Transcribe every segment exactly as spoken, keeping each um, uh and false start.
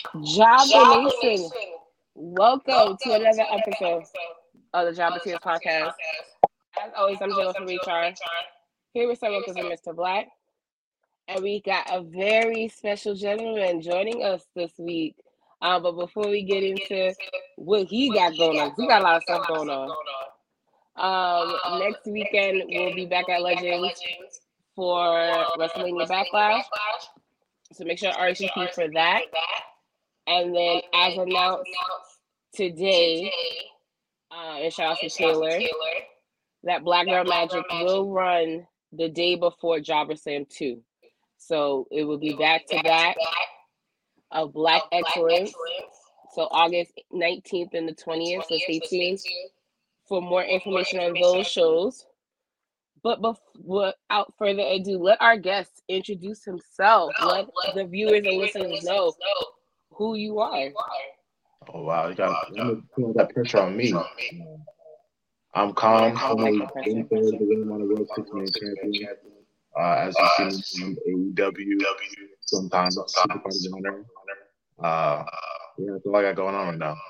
Jobber Nation, welcome to another episode of the Jobber Tears podcast. As always, I'm Jill from H R, here with some workers and Mister Black, and we got a very special gentleman joining us this week. Um, but before we get into what he got going on, 'cause he got a lot of stuff going on. Um, next weekend we'll be back at Legends for WrestleMania Backlash, so make sure to R S V P for that. And then, as announced today, uh, and shout out to Taylor, that Black Girl Magic will run the day before Jobber Slam two. So it will be back to back of Black Excellence. So August nineteenth and the twentieth. So stay tuned for more information on those shows. But without further ado, let our guest introduce himself. Let the viewers and listeners know who you are. Oh wow, you got that pressure on me. I'm Calm. I'm one third of the Women on the World Six Man Champion. Uh, as you see me from A E W, sometimes Super Part of Honor. Uh, yeah, that's all I got going on right now.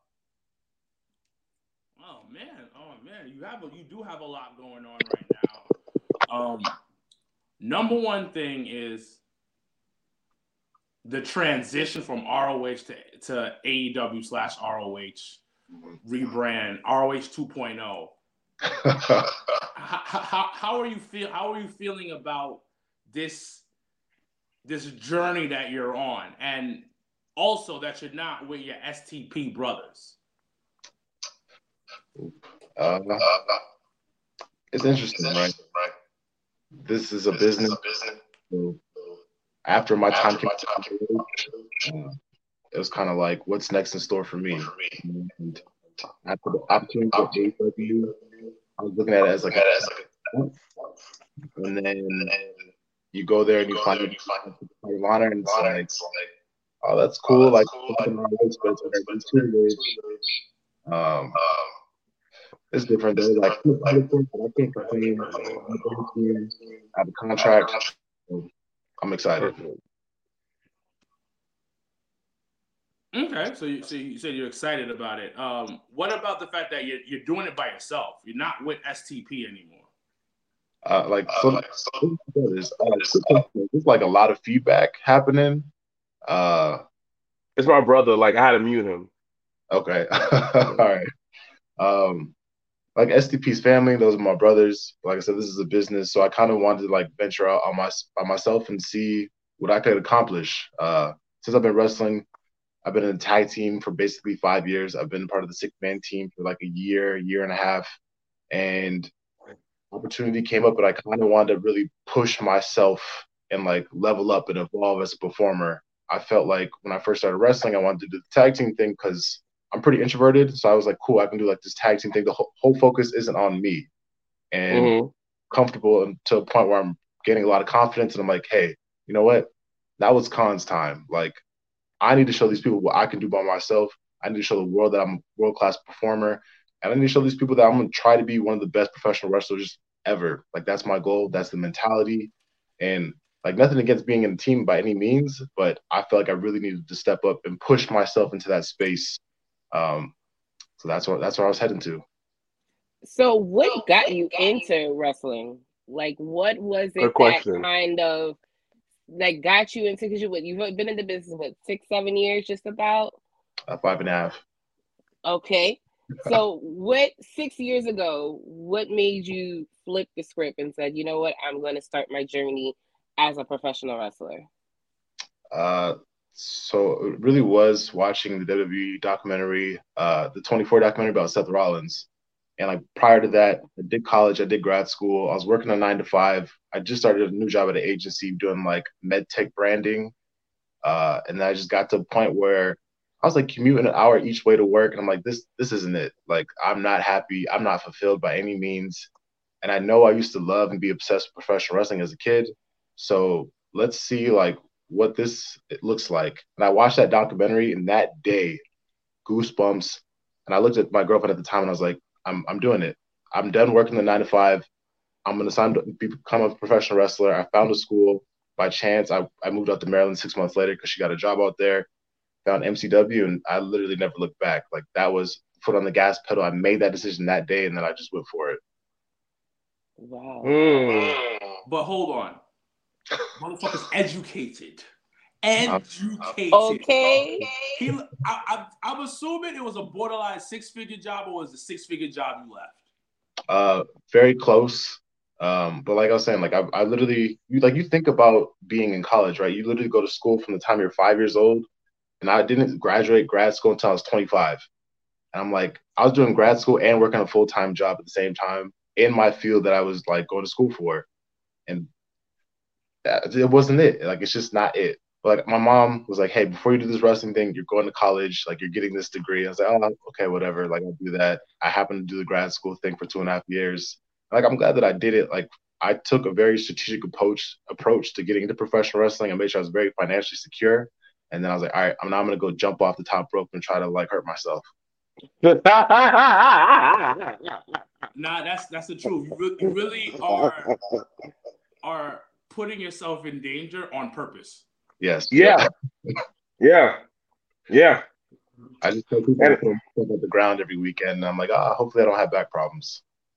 Oh man, oh man, you have a, you do have a lot going on right now. Um, number one thing is the transition from R O H to, to A E W slash R O H rebrand, R O H two point oh. how, how, how are you feel? How are you feeling about this this journey that you're on, and also that you're not with your S T P brothers? Uh, it's interesting, right? This is a business. So after my time came, uh, it was kind of like, what's next in store for me? And after the opportunity to A E W, I was looking at it as like, a, and then you go there and you find it, you honor, and it's like, oh, that's cool. Like, um, it's different though. Like, I can't complain. I have a contract. I'm excited. Okay, so you, so you said you're excited about it. Um, what about the fact that you're, you're doing it by yourself? You're not with S T P anymore. Uh, like, so, uh, like so there's, uh, there's like a lot of feedback happening. Uh, it's my brother. Like, I had to mute him. Okay, all right. Um, like S T P's family, those are my brothers. Like I said, this is a business, so I kind of wanted to like venture out on my by myself and see what I could accomplish. Uh, since I've been wrestling, I've been in a tag team for basically five years. I've been part of the six man team for like a year, year and a half, and opportunity came up, but I kind of wanted to really push myself and like level up and evolve as a performer. I felt like when I first started wrestling, I wanted to do the tag team thing because I'm pretty introverted. So I was like, cool, I can do like this tag team thing. The whole, whole focus isn't on me, and mm-hmm. comfortable to a point where I'm getting a lot of confidence. And I'm like, hey, you know what? That was Khan's time. Like, I need to show these people what I can do by myself. I need to show the world that I'm a world-class performer. And I need to show these people that I'm going to try to be one of the best professional wrestlers ever. Like, that's my goal. That's the mentality. And, like, nothing against being in a team by any means, but I feel like I really needed to step up and push myself into that space. Um, so that's what that's where I was heading to. So what got you into wrestling? Like, what was it that kind of like got you into? Because you you've been in the business what six, seven years, just about. Uh, five and a half. Okay, so what six years ago? What made you flip the script and said, you know what, I'm going to start my journey as a professional wrestler? Uh. So it really was watching the W W E documentary, uh, the twenty-four documentary about Seth Rollins. And like prior to that, I did college, I did grad school. I was working a nine to five. I just started a new job at an agency doing like med tech branding. Uh, and then I just got to a point where I was like commuting an hour each way to work. And I'm like, this, this isn't it. Like, I'm not happy. I'm not fulfilled by any means. And I know I used to love and be obsessed with professional wrestling as a kid. So let's see like what this it looks like. And I watched that documentary, and that day, goosebumps. And I looked at my girlfriend at the time, and I was like, I'm I'm doing it. I'm done working the nine to five. I'm going to sign to become a professional wrestler. I found a school by chance. I, I moved out to Maryland six months later because she got a job out there. found M C W, and I literally never looked back. Like that was foot on the gas pedal. I made that decision that day, and then I just went for it. Wow. Mm. But hold on. Motherfucker's educated. Educated. Okay. He, I, I, I'm assuming it was a borderline six-figure job, or was it a six-figure job you left? Uh, very close. Um, but like I was saying, like I, I literally, you like you think about being in college, right? You literally go to school from the time you're five years old, and I didn't graduate grad school until I was twenty-five. And I'm like, I was doing grad school and working a full time job at the same time in my field that I was like going to school for, and that, it wasn't it. Like it's just not it. Like my mom was like, "Hey, before you do this wrestling thing, you're going to college. Like you're getting this degree." I was like, "Oh, okay, whatever. Like I'll do that." I happened to do the grad school thing for two and a half years. Like I'm glad that I did it. Like I took a very strategic approach approach to getting into professional wrestling. I made sure I was very financially secure. And then I was like, "All right, I'm now I'm gonna go jump off the top rope and try to like hurt myself." Nah, that's that's the truth. You really, you really are are putting yourself in danger on purpose. Yes. Yeah. Yeah. Yeah. I just tell people to put myself at the ground every weekend, and I'm like, ah, oh, hopefully I don't have back problems.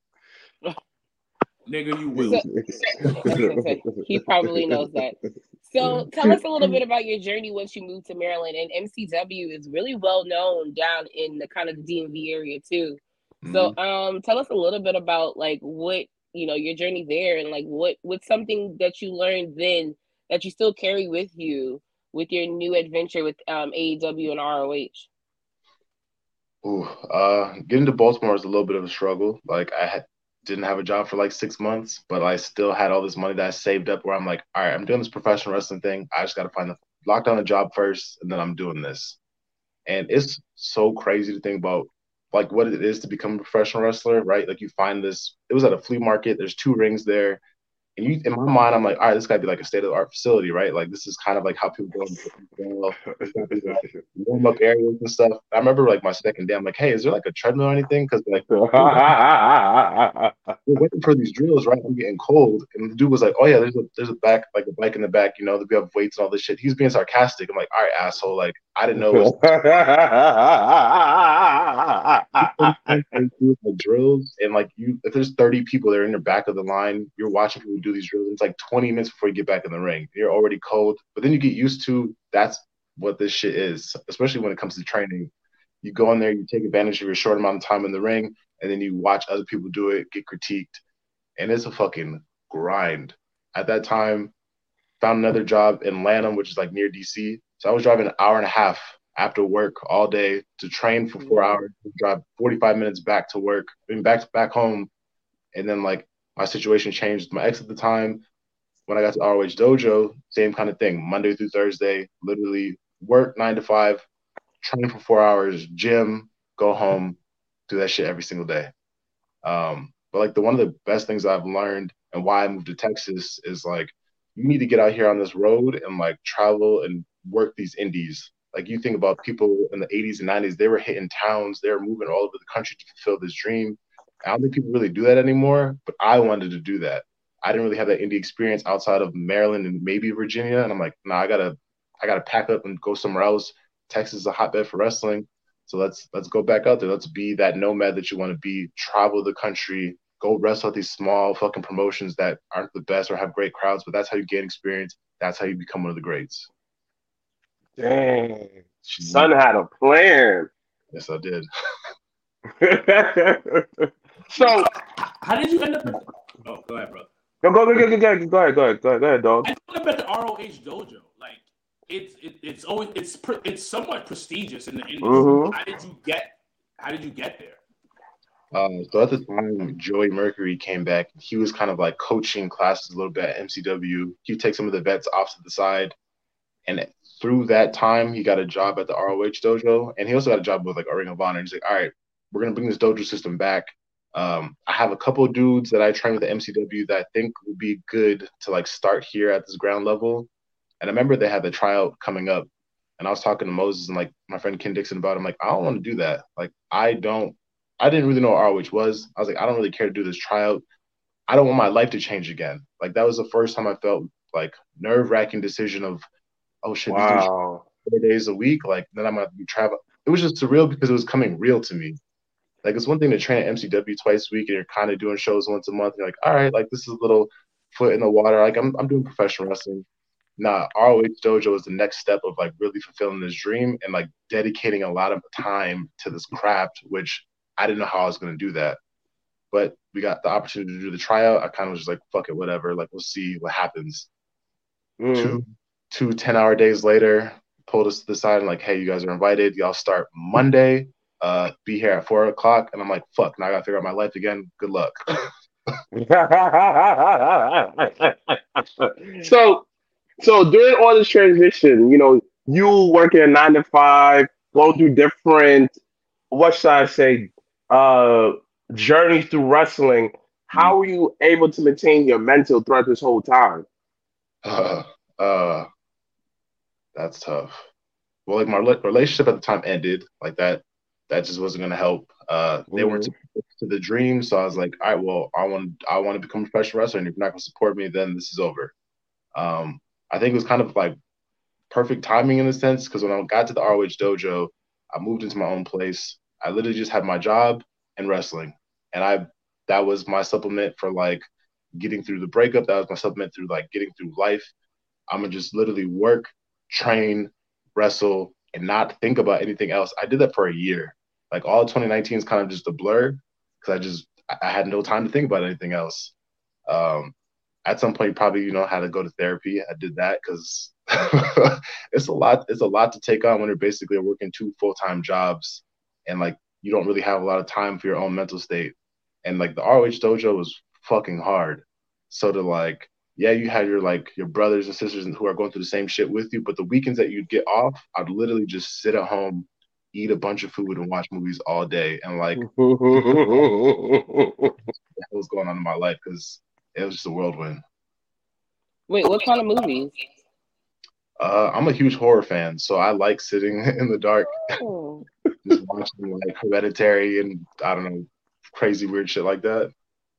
Nigga, you will. So, he probably knows that. So tell us a little bit about your journey once you moved to Maryland. And M C W is really well known down in the kind of the D M V area too. Mm-hmm. So um, tell us a little bit about like what, you know, your journey there, and like what what's something that you learned then that you still carry with you with your new adventure with um, A E W and R O H. Ooh, uh, getting to Baltimore was a little bit of a struggle. Like I had, didn't have a job for like six months, but I still had all this money that I saved up where I'm like, all right, I'm doing this professional wrestling thing. I just got to find the lock down a job first, and then I'm doing this. And it's so crazy to think about like what it is to become a professional wrestler, right? Like you find this, it was at a flea market. There's two rings there. And you, in my mind, I'm like, all right, this got to be like a state-of-the-art facility, right? Like this is kind of like how people go into warm-up areas and stuff. I remember like my second day, I'm like, hey, is there like a treadmill or anything? Because like we're waiting for these drills, right? I'm getting cold, and the dude was like, oh yeah, there's a there's a back like a bike in the back, you know, we have weights and all this shit. He's being sarcastic. I'm like, all right, asshole, like I didn't know. It was the drills, and like you, if there's thirty people that are in the back of the line, you're watching people do these drills. It's like twenty minutes before you get back in the ring. You're already cold, but then you get used to that's what this shit is, especially when it comes to training. You go in there, you take advantage of your short amount of time in the ring, and then you watch other people do it, get critiqued, and it's a fucking grind. At that time, found another job in Lanham, which is like near D C. So I was driving an hour and a half after work all day to train for four hours, drive forty-five minutes back to work, I mean, back back home, and then like my situation changed. My ex at the time, when I got to R O H Dojo, same kind of thing. Monday through Thursday, literally work nine to five, train for four hours, gym, go home, do that shit every single day. Um, but like the one of the best things I've learned and why I moved to Texas is like you need to get out here on this road and like travel and work these indies. Like you think about people in the eighties and nineties, they were hitting towns, they were moving all over the country to fulfill this dream. I don't think people really do that anymore, but I wanted to do that. I didn't really have that indie experience outside of Maryland and maybe Virginia. And I'm like, nah, I gotta, I gotta pack up and go somewhere else. Texas is a hotbed for wrestling. So let's, let's go back out there. Let's be that nomad that you want to be, travel the country, go wrestle at these small fucking promotions that aren't the best or have great crowds, but that's how you gain experience. That's how you become one of the greats. Dang. Son had a plan. Yes, I did. So, how did you end up? Oh, go ahead, bro. Go, go, go, go, go, go ahead, go ahead, go ahead, go ahead, dog. I ended up at the R O H dojo. Like, it's it, it's always it's it's somewhat prestigious in the industry. Mm-hmm. How did you get? How did you get there? Um, so at the time, Joey Mercury came back. He was kind of like coaching classes a little bit at M C W. He'd take some of the vets off to the side, and through that time, he got a job at the R O H dojo, and he also got a job with like a Ring of Honor. And he's like, all right, we're gonna bring this dojo system back. Um, I have a couple of dudes that I train with the M C W that I think would be good to like start here at this ground level. And I remember they had the tryout coming up, and I was talking to Moses and like my friend Ken Dixon about it. I'm like, I don't want to do that. Like, I don't, I didn't really know what R O H was. I was like, I don't really care to do this tryout. I don't want my life to change again. Like, that was the first time I felt like nerve wracking decision of, oh shit, wow. four days a week. Like then I'm gonna be traveling. It was just surreal because it was coming real to me. Like it's one thing to train at M C W twice a week and you're kind of doing shows once a month. And you're like, all right, like this is a little foot in the water. Like I'm I'm doing professional wrestling. Nah, R O H Dojo is the next step of like really fulfilling this dream and like dedicating a lot of time to this craft, which I didn't know how I was gonna do that. But we got the opportunity to do the tryout. I kind of was just like, fuck it, whatever. Like we'll see what happens. Mm. Two two ten-hour days later, pulled us to the side and like, hey, you guys are invited. Y'all start Monday. Uh, be here at four o'clock. And I'm like, fuck, now I gotta figure out my life again. Good luck. so, so during all this transition, you know, you working a nine to five, going through different, what should I say, uh, journeys through wrestling. How were you able to maintain your mental throughout this whole time? Uh, uh, that's tough. Well, like my re- relationship at the time ended. Like that, that just wasn't gonna help. Uh, they Mhm. weren't too close to the dream, so I was like, all right, well, I want, I want to become a professional wrestler, and if you're not gonna support me, then this is over. Um, I think it was kind of like perfect timing in a sense because when I got to the R O H dojo, I moved into my own place. I literally just had my job and wrestling, and I that was my supplement for like getting through the breakup. That was my supplement through like getting through life. I'm gonna just literally work, train, wrestle, and not think about anything else. I did that for a year. Like all of twenty nineteen is kind of just a blur because I just I had no time to think about anything else. Um, at some point, probably you know how to go to therapy. I did that because it's a lot. It's a lot to take on when you're basically working two full time jobs and like you don't really have a lot of time for your own mental state. And like the R O H dojo was fucking hard. So to like, yeah, you had your like your brothers and sisters who are going through the same shit with you, but the weekends that you'd get off, I'd literally just sit at home, eat a bunch of food, and watch movies all day, and like what was going on in my life because it was just a whirlwind. Wait, what kind of movies? Uh, I'm a huge horror fan, so I like sitting in the dark, Oh. just watching like Hereditary and I don't know, crazy weird shit like that.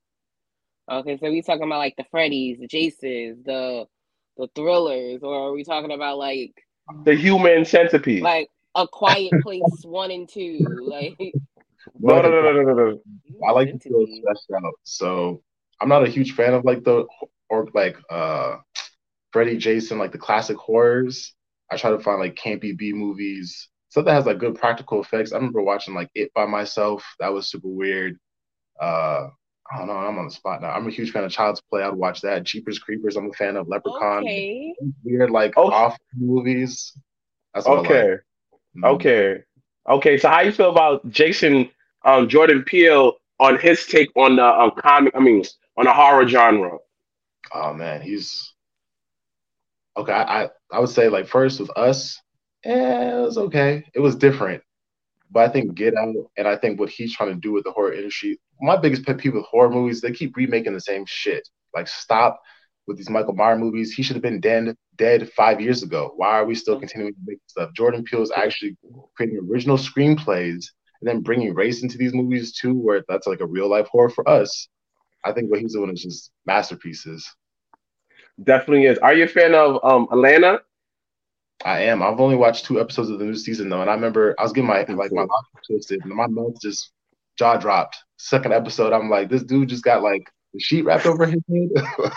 Okay, so we talking about like the Freddys, the Jasons, the the thrillers, or are we talking about like The Human Centipede. like A Quiet Place one and two? Like no, no, no, no, no, no, no. I like to feel stressed out, so I'm not a huge fan of like the or like uh Freddy, Jason, like the classic horrors. I try to find like campy B movies, stuff that has like good practical effects. I remember watching like It by myself. That was super weird. Uh, I don't know. I'm on the spot now. I'm a huge fan of Child's Play. I'd watch that. Jeepers Creepers. I'm a fan of Leprechaun. Okay. Weird like Okay. off movies. That's what I Okay. like. Mhm. Okay. Okay. So how you feel about Jason um, Jordan Peele on his take on the um, comic? I mean, on the horror genre. Oh man, he's okay. I, I I would say like first with Us, eh, it was okay. It was different. But I think Get Out and I think what he's trying to do with the horror industry, my biggest pet peeve with horror movies, they keep remaking the same shit. Like stop with these Michael Myers movies. He should have been dead dead five years ago. Why are we still continuing to make stuff? Jordan Peele is actually creating original screenplays and then bringing race into these movies too, where that's like a real life horror for us. I think what he's doing is just masterpieces. Definitely is. Are you a fan of um, Atlanta? I am. I've only watched two episodes of the new season though, and I remember I was getting my like my mouth twisted, and my mouth just jaw dropped. Second episode, I'm like, this dude just got like the sheet wrapped over his head.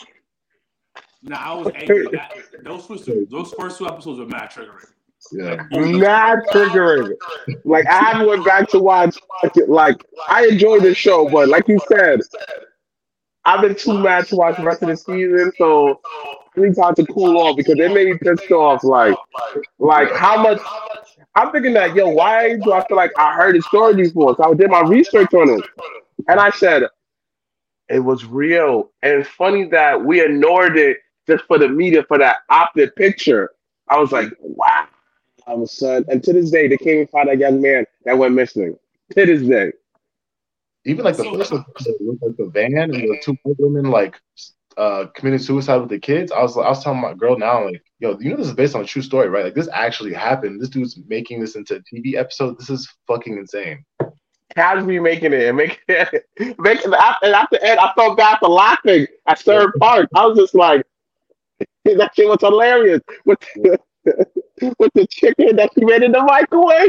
Nah, I was angry. That, those first two, those first two episodes were mad triggering. Yeah, Not triggering. Like I haven't went back to watch. Like I enjoyed the show, but like you said, I've been too mad to watch the rest of the season, so I need time to cool off because it made me pissed off. Like, like how much? I'm thinking that yo, why do I feel like I heard the story before? So I did my research on it, and I said it was real. And it's funny that we ignored it just for the media for that optic picture. I was like, wow. All of a sudden, and to this day, they can't even find that young man that went missing. To this day. even like the first one, with like the van and the two white women like uh committing suicide with the kids. I was I was telling my girl now, like, yo, you know this is based on a true story, right? Like this actually happened. This dude's making this into a T V episode. This is fucking insane. Cosby making it and making it, making it after, and at the end, I felt bad for laughing at Stern Park. I was just like, that shit was hilarious. With with the chicken that she made in the microwave.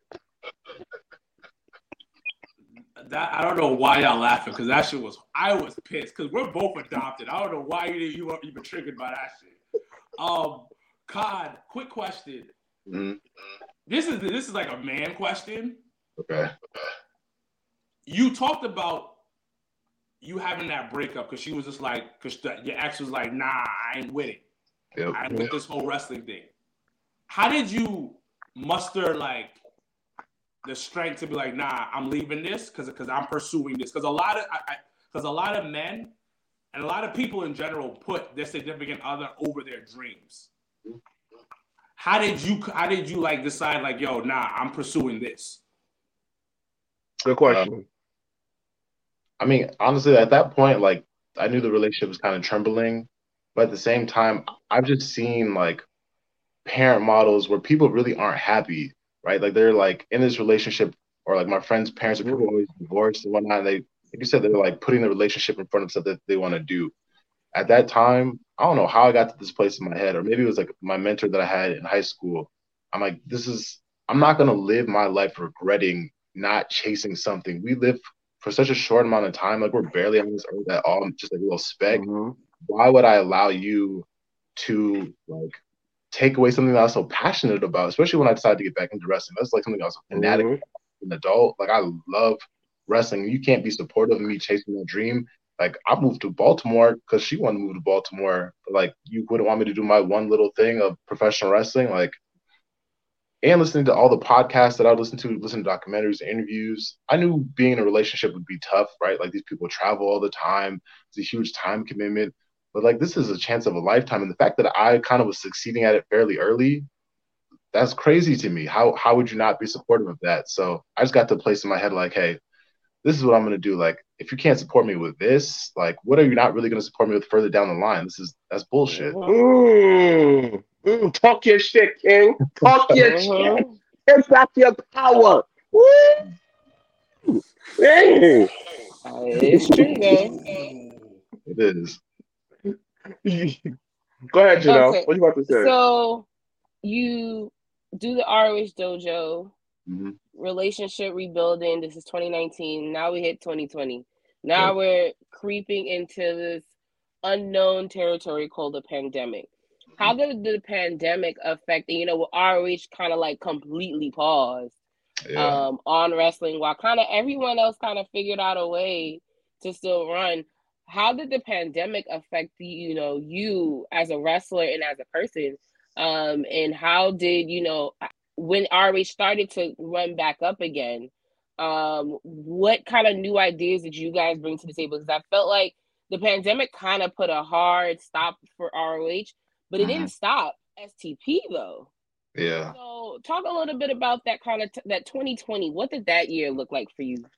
That I don't know why y'all laughing because that shit was I was pissed because we're both adopted. I don't know why you you were even triggered by that shit. Um, Cod, quick question. Mm-hmm. This is this is like a man question. Okay. You talked about you having that breakup because she was just like because your ex was like, nah, I ain't with it. Yep. I ain't with this whole wrestling thing. How did you muster like the strength to be like, nah, I'm leaving this because because I'm pursuing this? Because a lot of because a lot of men and a lot of people in general put their significant other over their dreams. How did you how did you like decide like, yo, nah, I'm pursuing this? Good question. Um, I mean, honestly, at that point, like I knew the relationship was kind of trembling, but at the same time, I've just seen like parent models where people really aren't happy, right? Like they're like in this relationship, or like my friends' parents are people always divorced and whatnot. And they, like you said, they're like putting the relationship in front of stuff that they want to do. At that time, I don't know how I got to this place in my head, or maybe it was like my mentor that I had in high school. I'm like, this is, I'm not going to live my life regretting not chasing something. We live for such a short amount of time. Like we're barely on this earth at all, just like a little speck. Mm-hmm. Why would I allow you to like take away something that I was so passionate about, especially when I decided to get back into wrestling? That's like something I was a fanatic Mm-hmm. about as an adult. Like I love wrestling. You can't be supportive of me chasing that dream. Like I moved to Baltimore because she wanted to move to Baltimore. But, like you wouldn't want me to do my one little thing of professional wrestling. Like, and listening to all the podcasts that I would listen to, listen to documentaries, interviews. I knew being in a relationship would be tough, right? Like these people travel all the time. It's a huge time commitment. But like this is a chance of a lifetime. And the fact that I kind of was succeeding at it fairly early, that's crazy to me. How how would you not be supportive of that? So I just got to a place in my head like, hey, this is what I'm gonna do. Like, if you can't support me with this, like what are you not really gonna support me with further down the line? This is that's bullshit. Mm, mm, talk your shit, King. Talk your shit. It's not your power. Woo! Dang. It's true though. It is. Go ahead, Janelle. Okay. What you about to say? So you do the R O H Dojo, Mm-hmm. relationship rebuilding. This is twenty nineteen. Now we hit twenty twenty. Now Yep. we're creeping into this unknown territory called the pandemic. How did the pandemic affect, you know, with R O H kind of like completely paused Yeah. um, on wrestling while kind of everyone else kind of figured out a way to still run? How did the pandemic affect, you know, you as a wrestler and as a person? Um, and how did, you know, when R O H started to run back up again, um, what kind of new ideas did you guys bring to the table? Because I felt like the pandemic kind of put a hard stop for R O H, but it Mhm. didn't stop S T P though. Yeah. So talk a little bit about that kind of, t- that twenty twenty. What did that year look like for you?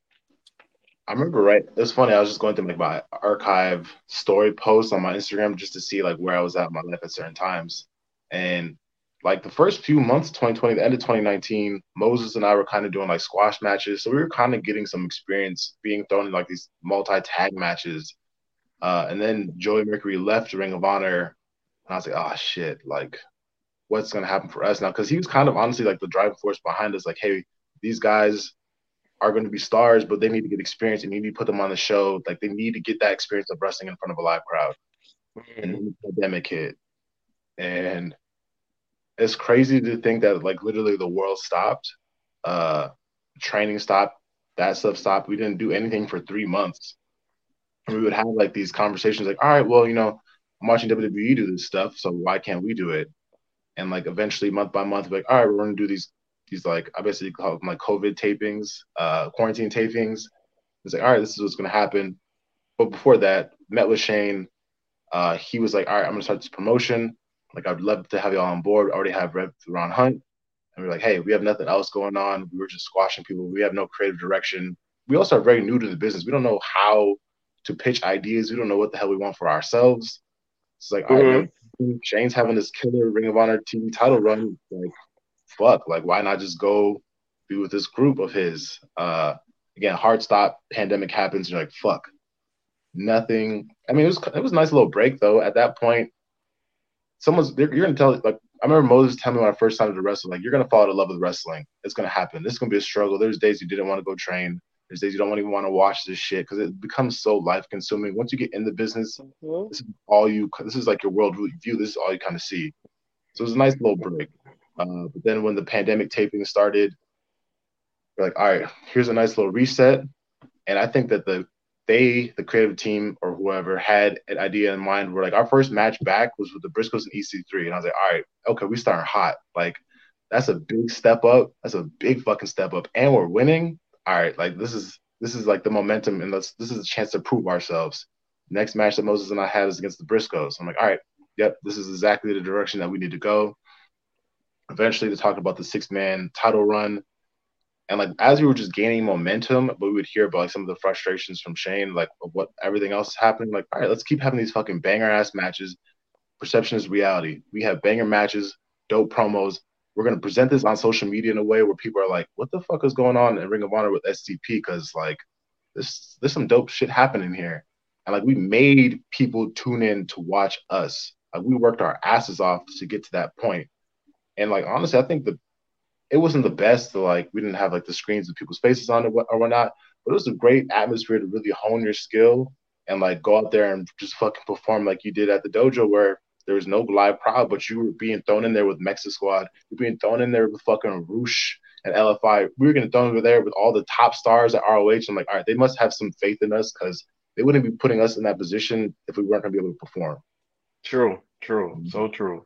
I remember, right? It's funny. I was just going through like my archive story posts on my Instagram just to see like where I was at in my life at certain times. And like the first few months, twenty twenty, the end of twenty nineteen, Moses and I were kind of doing like squash matches. So we were kind of getting some experience being thrown in like these multi-tag matches. Uh, and then Joey Mercury left Ring of Honor. And I was like, oh shit, like what's going to happen for us now? Because he was kind of honestly like the driving force behind us. Like, hey, these guys are going to be stars, but they need to get experience and you need to put them on the show. Like they need to get that experience of wrestling in front of a live crowd. Mm-hmm. And then the pandemic hit. And it's crazy to think that like literally the world stopped. Uh, training stopped. That stuff stopped. We didn't do anything for three months. And we would have like these conversations like, all right, well, you know, I'm watching W W E do this stuff, so why can't we do it? And like eventually month by month, like, all right, we're going to do these These like I basically call them like COVID tapings, uh, quarantine tapings. It's like, all right, this is what's gonna happen. But before that, met with Shane. Uh, he was like, all right, I'm gonna start this promotion. Like, I'd love to have y'all on board. I already have Rev Ron Hunt, and we're like, hey, we have nothing else going on. We were just squashing people. We have no creative direction. We also are very new to the business. We don't know how to pitch ideas. We don't know what the hell we want for ourselves. It's like, all right, mm-hmm. man, Shane's having this killer Ring of Honor T V title run. Like, fuck, like why not just go be with this group of his? Uh, again, hard stop, pandemic happens, you're like, fuck, nothing. I mean, it was it was a nice little break though. At that point, someone's you're gonna tell like I remember Moses telling me when I first started to wrestle, like, you're gonna fall in love with wrestling. It's gonna happen. This is gonna be a struggle. There's days you didn't want to go train. There's days you don't even want to watch this shit because it becomes so life consuming. Once you get in the business, Mm-hmm. this is all you. This is like your world view. This is all you kind of see. So it was a nice little break. Uh, but then when the pandemic taping started, we're like, all right, here's a nice little reset. And I think that the they, the creative team or whoever, had an idea in mind where like our first match back was with the Briscoes and E C three. And I was like, all right, okay, we starting hot. Like, that's a big step up. That's a big fucking step up. And we're winning. All right, like this is this is like the momentum, and this this is a chance to prove ourselves. Next match that Moses and I had is against the Briscoes. I'm like, all right, yep, this is exactly the direction that we need to go. Eventually, they talked about the six-man title run. And like as we were just gaining momentum, but we would hear about like some of the frustrations from Shane, like of what everything else is happening. Like, all right, let's keep having these fucking banger ass matches. Perception is reality. We have banger matches, dope promos. We're gonna present this on social media in a way where people are like, what the fuck is going on in Ring of Honor with S T P? Because like this there's some dope shit happening here. And like we made people tune in to watch us. Like we worked our asses off to get to that point. And like honestly, I think the it wasn't the best. To, like we didn't have like the screens with people's faces on it or whatnot, but it was a great atmosphere to really hone your skill and like go out there and just fucking perform like you did at the dojo, where there was no live crowd, but you were being thrown in there with Mexa Squad. You're being thrown in there with fucking Roosh and L F I. We were getting thrown over there with all the top stars at R O H. I'm like, all right, they must have some faith in us because they wouldn't be putting us in that position if we weren't gonna be able to perform. True, true, so true.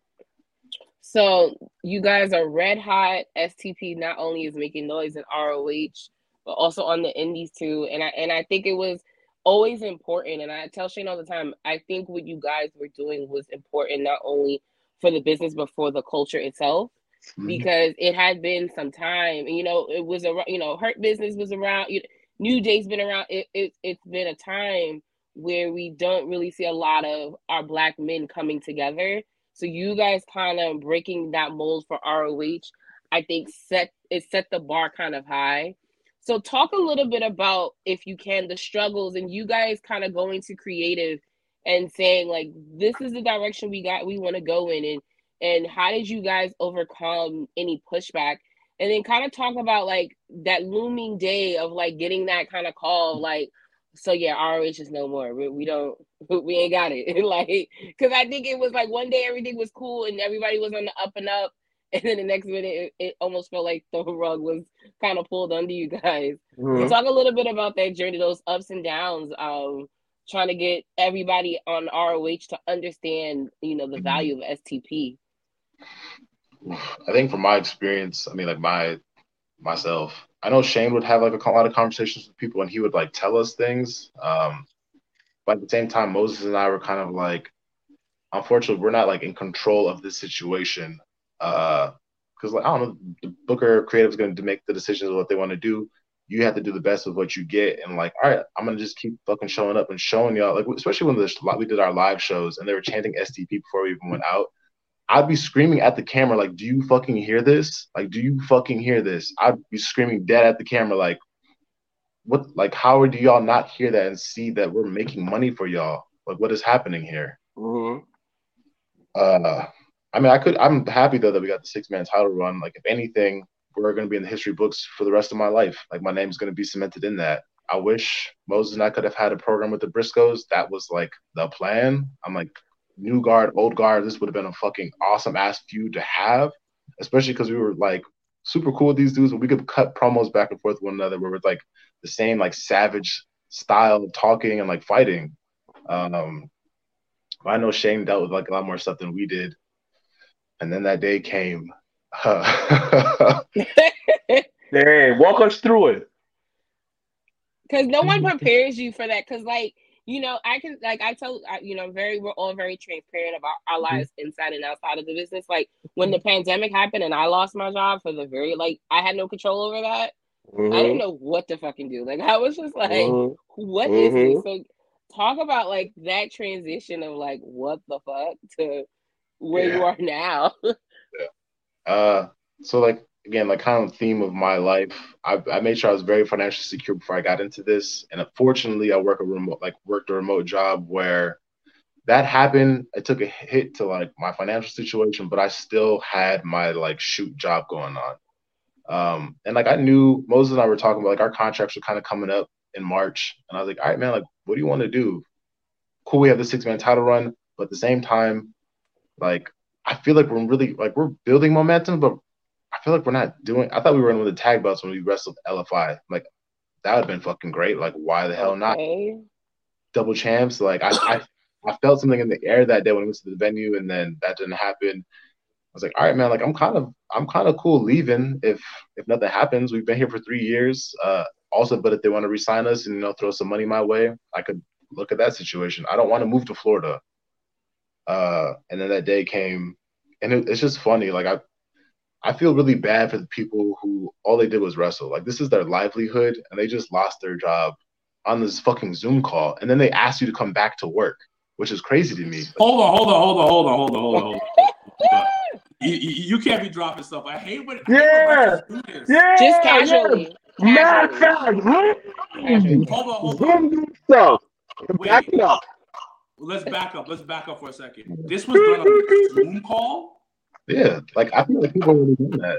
So you guys are red hot. S T P not only is making noise in R O H, but also on the indies too. And I and I think it was always important. And I tell Shane all the time, I think what you guys were doing was important not only for the business but for the culture itself, mm-hmm. because it had been some time. You know, it was a you know Hurt Business was around. You know, New Day's been around. It, it it's been a time where we don't really see a lot of our Black men coming together. So you guys kind of breaking that mold for R O H, I think set it set the bar kind of high. So talk a little bit about, if you can, the struggles and you guys kind of going to creative and saying like, this is the direction we got, we want to go in, and and how did you guys overcome any pushback? And then kind of talk about like that looming day of like getting that kind of call, like, so yeah, R O H is no more. We, we don't, we ain't got it. Like, because I think it was like one day everything was cool and everybody was on the up and up, and then the next minute it, it almost felt like the rug was kind of pulled under you guys. Mm-hmm. Talk a little bit about that journey, those ups and downs, um, trying to get everybody on R O H to understand, you know, the value of S T P. I think from my experience, I mean, like my myself. I know Shane would have like a lot of conversations with people and he would like tell us things. Um, but at the same time, Moses and I were kind of like, unfortunately, we're not like in control of this situation. Uh, Cause like, I don't know, the Booker creative is going to make the decisions of what they want to do. You have to do the best with what you get. And like, all right, I'm going to just keep fucking showing up and showing y'all, like, especially when the, we did our live shows and they were chanting S T P before we even went out. I'd be screaming at the camera, like, do you fucking hear this? Like, do you fucking hear this? I'd be screaming dead at the camera, like, what, like, how do y'all not hear that and see that we're making money for y'all? Like, what is happening here? Mm-hmm. Uh, I mean, I could, I'm happy though that we got the six man title run. Like, if anything, we're going to be in the history books for the rest of my life. Like, my name's going to be cemented in that. I wish Moses and I could have had a program with the Briscoes. That was like the plan. I'm like, new guard, old guard, this would have been a fucking awesome ass feud to have, especially because we were like super cool with these dudes, and we could cut promos back and forth with one another where we're like the same like savage style of talking and like fighting. Um, I know Shane dealt with like a lot more stuff than we did, and then that day came. Dang, walk us through it. Because no one prepares you for that. Because like, you know, I can, like, I tell, you know, very, we're all very transparent about our lives inside and outside of the business. Like, when the pandemic happened and I lost my job for the very, like, I had no control over that. Mm-hmm. I didn't know what to fucking do. Like, I was just like, mm-hmm. what mm-hmm. is this? So, talk about, like, that transition of, like, what the fuck to where yeah. you are now. yeah. Uh, so, like, again, like kind of theme of my life, I, I made sure I was very financially secure before I got into this. And unfortunately, I work a remote, like worked a remote job where that happened. It took a hit to like my financial situation, but I still had my like shoot job going on. Um, and like I knew Moses and I were talking about like our contracts were kind of coming up in March, and I was like, all right, man, like what do you want to do? Cool, we have the six man title run, but at the same time, like I feel like we're really like we're building momentum, but I feel like we're not doing. I thought we were in with the tag belts when we wrestled L F I. Like that would have been fucking great. Like why the hell not? Okay. Double champs. Like I, I, I felt something in the air that day when we went to the venue, and then that didn't happen. I was like, all right, man. Like I'm kind of, I'm kind of cool leaving if if nothing happens. We've been here for three years. Uh, also, but if they want to resign us and you know throw some money my way, I could look at that situation. I don't want to move to Florida. Uh, and then that day came, and it, it's just funny. Like I, I feel really bad for the people who all they did was wrestle. Like this is their livelihood, and they just lost their job on this fucking Zoom call, and then they ask you to come back to work, which is crazy to me. Hold on, hold on, hold on, hold on, hold on, hold on, hold on. Hold on. You, you, you can't be dropping stuff. I hate when Yeah, do this. yeah, Just casually. yeah. Mad Casually. fast. Casually. Hold on, hold on. Zoom stuff. Wait. Back it up. Let's back up. Let's back up for a second. This was done on a Zoom call? Yeah, like I feel like people already done that.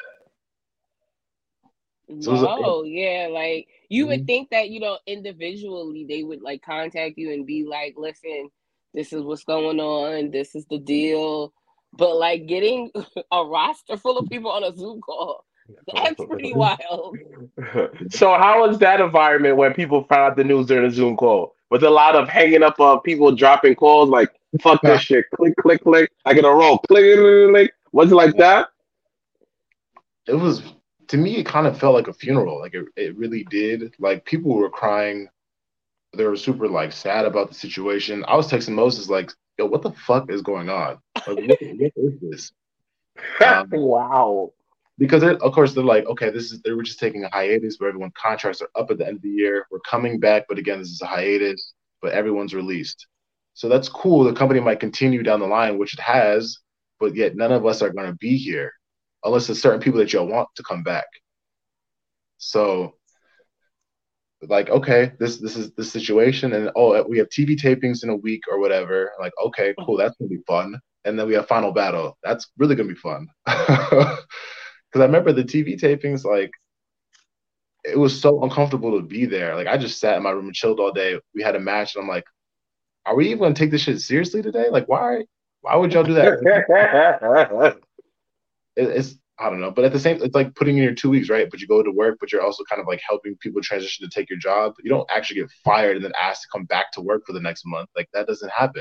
So it was a- No, yeah, like you would Mhm. think that, you know, individually they would like contact you and be like, listen, this is what's going on, this is the deal. But like getting a roster full of people on a Zoom call, that's pretty wild. So how was that environment when people found out the news during a Zoom call? Was a lot of hanging up of people dropping calls like fuck this shit, click, click, click, like in a row, click, click, click. Was it like that? It was to me. It kind of felt like a funeral. Like it, it really did. Like people were crying. They were super like sad about the situation. I was texting Moses like, "Yo, what the fuck is going on? Like, what, what is this?" Um, Wow. because they're, of course they're like, okay, this is they were just taking a hiatus where everyone contracts are up at the end of the year. We're coming back, but again, this is a hiatus, but everyone's released. So that's cool. The company might continue down the line, which it has, but yet none of us are going to be here unless there's certain people that y'all want to come back. So like, okay, this this is the situation, and oh, we have T V tapings in a week or whatever. Like, okay, cool, that's gonna be fun. And then we have Final Battle. That's really gonna be fun. Because I remember the T V tapings, like, it was so uncomfortable to be there. Like, I just sat in my room and chilled all day. We had a match, and I'm like, are we even gonna take this shit seriously today? Like, why? Why would y'all do that? It, it's I don't know, but at the same, it's like putting in your two weeks, right? But you go to work, but you're also kind of like helping people transition to take your job. You don't actually get fired and then asked to come back to work for the next month. Like that doesn't happen.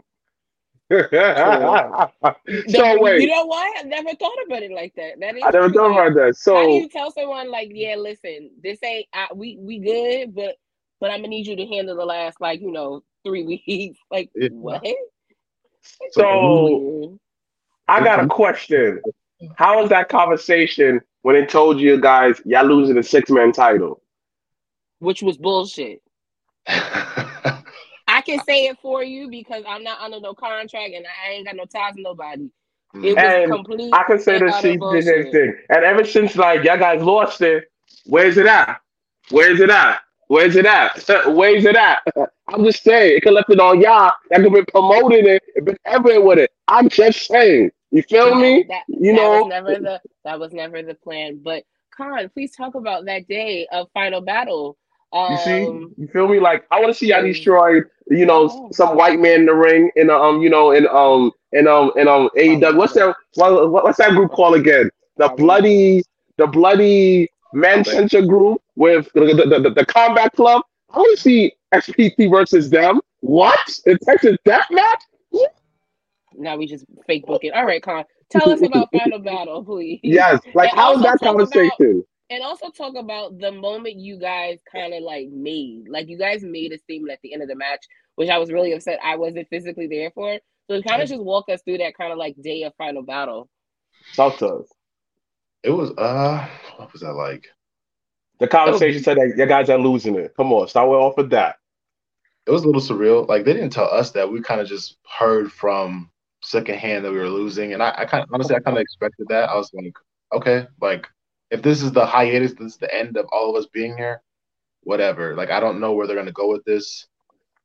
So You wait, know what? I never thought about it like that. That is I never true. thought Like, about that. how do So you tell someone like, yeah, listen, this ain't I, we we good, but but I'm gonna need you to handle the last like you know three weeks. Like Yeah. what? so Weird. I got a question. How was that conversation when they told you guys y'all losing the six man title? Which was bullshit. I can say it for you because I'm not under no contract and I ain't got no ties to nobody. It was And complete. I can say and the utter same bullshit. thing. And ever since like y'all guys lost it, where's it at? Where's it at? Where's it at? Where's it at? I'm just saying, it could left it on y'all. That could been promoting it, and been everywhere with it. I'm just saying. You feel No, me? that You that was know. never the that was never the plan. But Khan, please talk about that day of Final Battle. You see, Um, you feel me? Like I want to see y'all is destroy, you know, yeah. some white man in the ring, in um, you know, in um, in um, in um, A E W. What's that? What, what's that group called again? The bloody, the bloody Manchester group with the the, the, the Combat Club. I want to see X P T versus them. What? In Texas Death Match? Now we just fake book it. All right, Khan, tell us about Final Battle, please. Yes. Like And how's also that talk about conversation? and also talk about the moment you guys kind of like made. Like you guys made a statement at the end of the match, which I was really upset I wasn't physically there for. So kind of just walk us through that kind of like day of Final Battle. Talk to us. It was uh, what was that like? The conversation said that you guys are losing it. Come on, start off with that. It was a little surreal. Like they didn't tell us that. We kind of just heard from secondhand that we were losing, and I, I kind of honestly, I kind of expected that. I was like, okay, like if this is the hiatus, this is the end of all of us being here, whatever. Like I don't know where they're gonna go with this.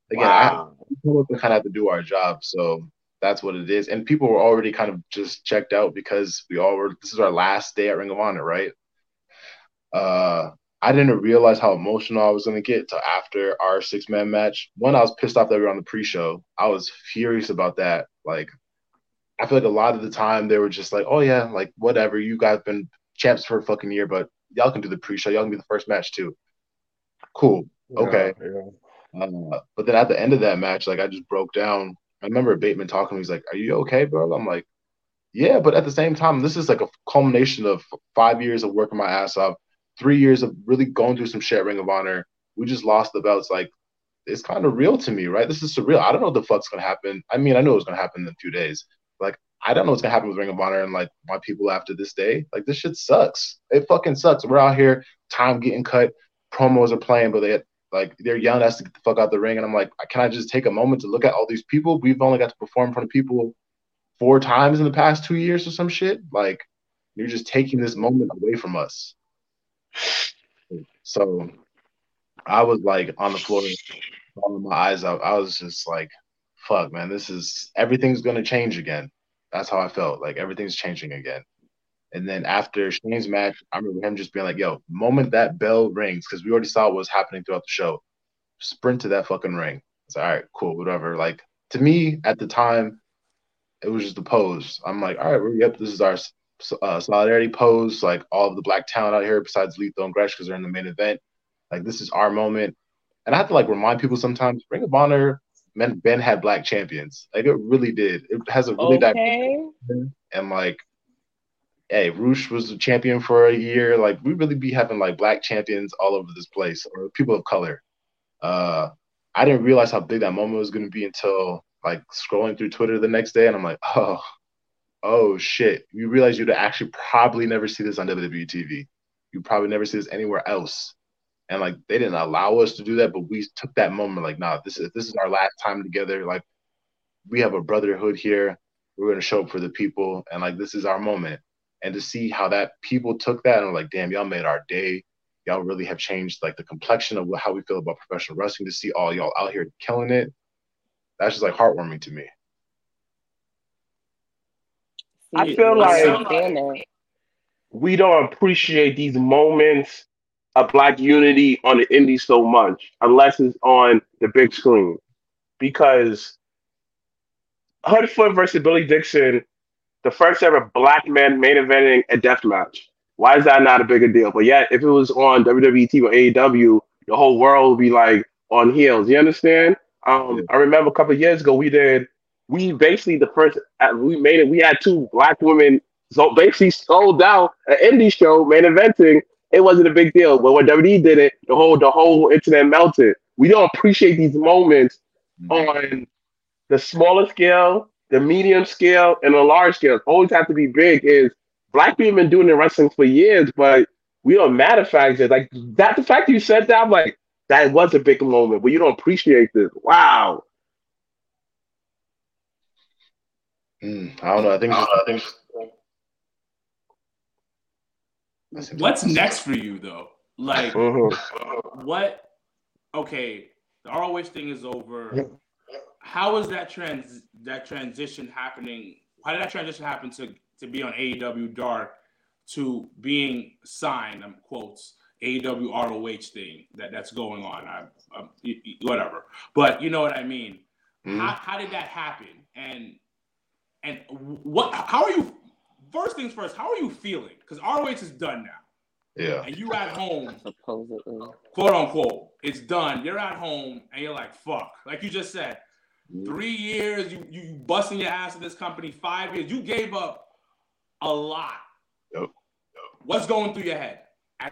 again, Wow. I we kind of have to do our job, so that's what it is. And people were already kind of just checked out because we all were. This is our last day at Ring of Honor, right? Uh, I didn't realize how emotional I was gonna get till after our six man match. One, I was pissed off that we were on the pre-show. I was furious about that. Like, I feel like a lot of the time they were just like, "Oh yeah, like whatever. You guys been champs for a fucking year, but y'all can do the pre-show. Y'all can be the first match too. Cool, okay." Yeah, yeah. Uh, but then at the end of that match, like I just broke down. I remember Bateman talking to me. He's like, "Are you okay, bro?" I'm like, "Yeah," but at the same time, this is like a culmination of five years of working my ass off, three years of really going through some shit at Ring of Honor. We just lost the belts. Like, it's kind of real to me, right? This is surreal. I don't know what the fuck's gonna happen. I mean, I know it was gonna happen in two days. Like, I don't know what's gonna happen with Ring of Honor and like my people after this day. Like, this shit sucks. It fucking sucks. We're out here, time getting cut, promos are playing, but they like they're yelling at us to get the fuck out the ring. And I'm like, can I just take a moment to look at all these people? We've only got to perform in front of people four times in the past two years or some shit. Like, you're just taking this moment away from us. So I was like on the floor, bawling my eyes out. I was just like, fuck, man, this is everything's gonna change again. That's how I felt. Like everything's changing again. And then after Shane's match, I remember him just being like, yo, moment that bell rings, because we already saw what was happening throughout the show. Sprint to that fucking ring. It's like, all right, cool, whatever. Like, to me, at the time, it was just a pose. I'm like, all right, well, yep, this is our uh, solidarity pose. Like, all of the black talent out here, besides Lethal and Gresh, because they're in the main event. Like, this is our moment. And I have to, like, remind people sometimes, Ring of Honor, Ben, Ben had black champions. Like, it really did. It has a really okay. diverse and, like, hey, Roosh was the champion for a year. Like, we really be having like black champions all over this place, or people of color. Uh, I didn't realize how big that moment was going to be until like scrolling through Twitter the next day, and I'm like, oh, oh shit. You realize you'd actually probably never see this on W W E T V. You probably never see this anywhere else. And like, they didn't allow us to do that, but we took that moment. Like, nah, this is this is our last time together. Like, we have a brotherhood here. We're going to show up for the people, and like, this is our moment. And to see how that people took that and were like, damn, y'all made our day. Y'all really have changed like the complexion of how we feel about professional wrestling. To see all y'all out here killing it, that's just like heartwarming to me. I feel like we don't appreciate these moments of black unity on the indies so much unless it's on the big screen. Because Hoodfoot versus Billy Dixon, the first ever black man main eventing a death match. Why is that not a bigger deal? But yet, if it was on W W E T V or A E W, the whole world would be like on heels. You understand? Um, yeah. I remember a couple of years ago, we did, we basically the first, we made it, we had two black women so basically sold out an indie show, main eventing. It wasn't a big deal. But when W W E did it, the whole, the whole internet melted. We don't appreciate these moments mm-hmm. on the smaller scale, the medium scale, and the large scale. Always have to be big. Is black people have been doing the wrestling for years, but we don't matter facts. Like that, the fact you said that, I'm like, that was a big moment, but you don't appreciate this. Wow. Mm, I don't know. I think. I think. What's next for you though? Like, mm-hmm. what? Okay, the R O H thing is over. How is that trans that transition happening? How did that transition happen to to be on A E W Dark to being signed? I'm quotes A E W R O H thing that that's going on. I, I whatever, but you know what I mean. Mm-hmm. How how did that happen? And and what? How are you? First things first. How are you feeling? Because R O H is done now. Yeah. And you at home, supposedly, quote unquote, it's done. You're at home and you're like, fuck. Like you just said. Three years, you you busting your ass in this company. Five years, you gave up a lot. Yep. Yep. What's going through your head?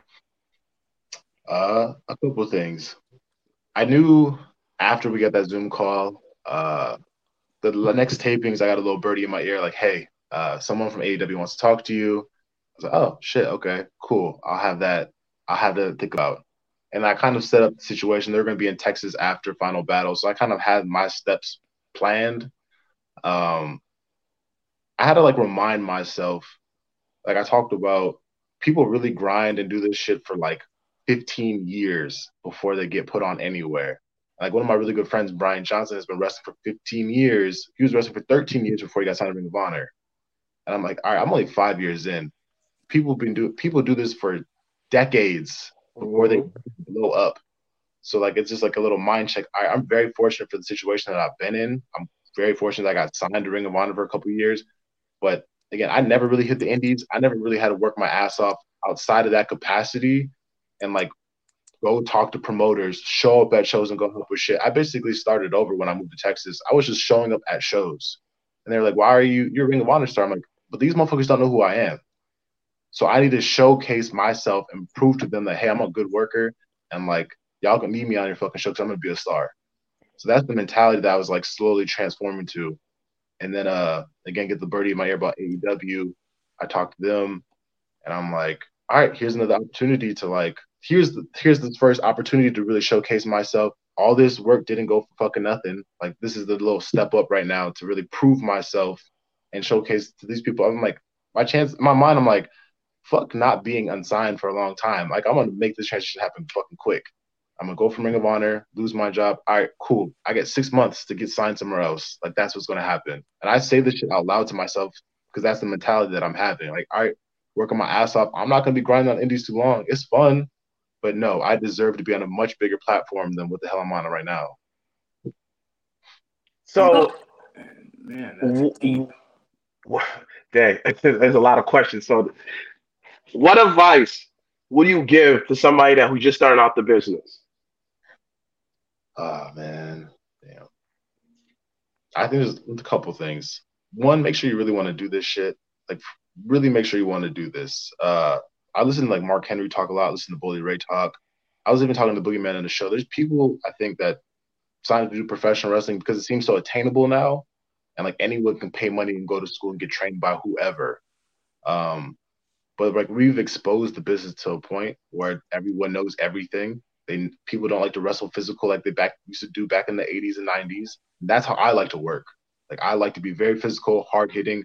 Uh, a couple of things. I knew after we got that Zoom call, uh, the next tapings, I got a little birdie in my ear, like, "Hey, uh, someone from A E W wants to talk to you." I was like, "Oh shit, okay, cool. I'll have that. I'll have to think about." And I kind of set up the situation. They're going to be in Texas after Final Battle. So I kind of had my steps planned. Um, I had to, like, remind myself, like I talked about, people really grind and do this shit for, like, fifteen years before they get put on anywhere. Like one of my really good friends, Brian Johnson, has been wrestling for fifteen years. He was wrestling for thirteen years before he got signed to Ring of Honor. And I'm like, all right, I'm only five years in. People been do people do this for decades before Mm-hmm. they blow up. So like it's just like a little mind check. I, I'm very fortunate for the situation that I've been in. I'm very fortunate that I got signed to Ring of Honor for a couple of years. But again, I never really hit the indies. I never really had to work my ass off outside of that capacity and like go talk to promoters, show up at shows and go help with shit. I basically started over when I moved to Texas. I was just showing up at shows. And they're like, why are you, you're a Ring of Honor star? I'm like, but these motherfuckers don't know who I am. So I need to showcase myself and prove to them that, hey, I'm a good worker. And like, y'all can meet me on your fucking show because I'm going to be a star. So that's the mentality that I was like slowly transforming to. And then, uh, again, get the birdie in my ear about A E W. I talked to them and I'm like, all right, here's another opportunity to like, here's the, here's the first opportunity to really showcase myself. All this work didn't go for fucking nothing. Like, this is the little step up right now to really prove myself and showcase to these people. I'm like, my chance, in my mind, I'm like, fuck not being unsigned for a long time. Like, I'm going to make this transition happen fucking quick. I'm going to go from Ring of Honor, lose my job. All right, cool. I get six months to get signed somewhere else. Like, that's what's going to happen. And I say this shit out loud to myself because that's the mentality that I'm having. Like, all right, working my ass off. I'm not going to be grinding on indies too long. It's fun. But no, I deserve to be on a much bigger platform than what the hell I'm on right now. So, man, that's deep. Dang, there's a lot of questions. So, what advice would you give to somebody that who's just starting out the business? Oh, man. Damn. I think there's a couple things. One, make sure you really want to do this shit. Like, really make sure you want to do this. Uh, I listen to, like, Mark Henry talk a lot. I listen to Bully Ray talk. I was even talking to Boogeyman in the show. There's people, I think, that sign to do professional wrestling because it seems so attainable now. And, like, anyone can pay money and go to school and get trained by whoever. Um, but, like, we've exposed the business to a point where everyone knows everything. They people don't like to wrestle physical like they back used to do back in the eighties and nineties. That's how I like to work. Like, I like to be very physical, hard hitting.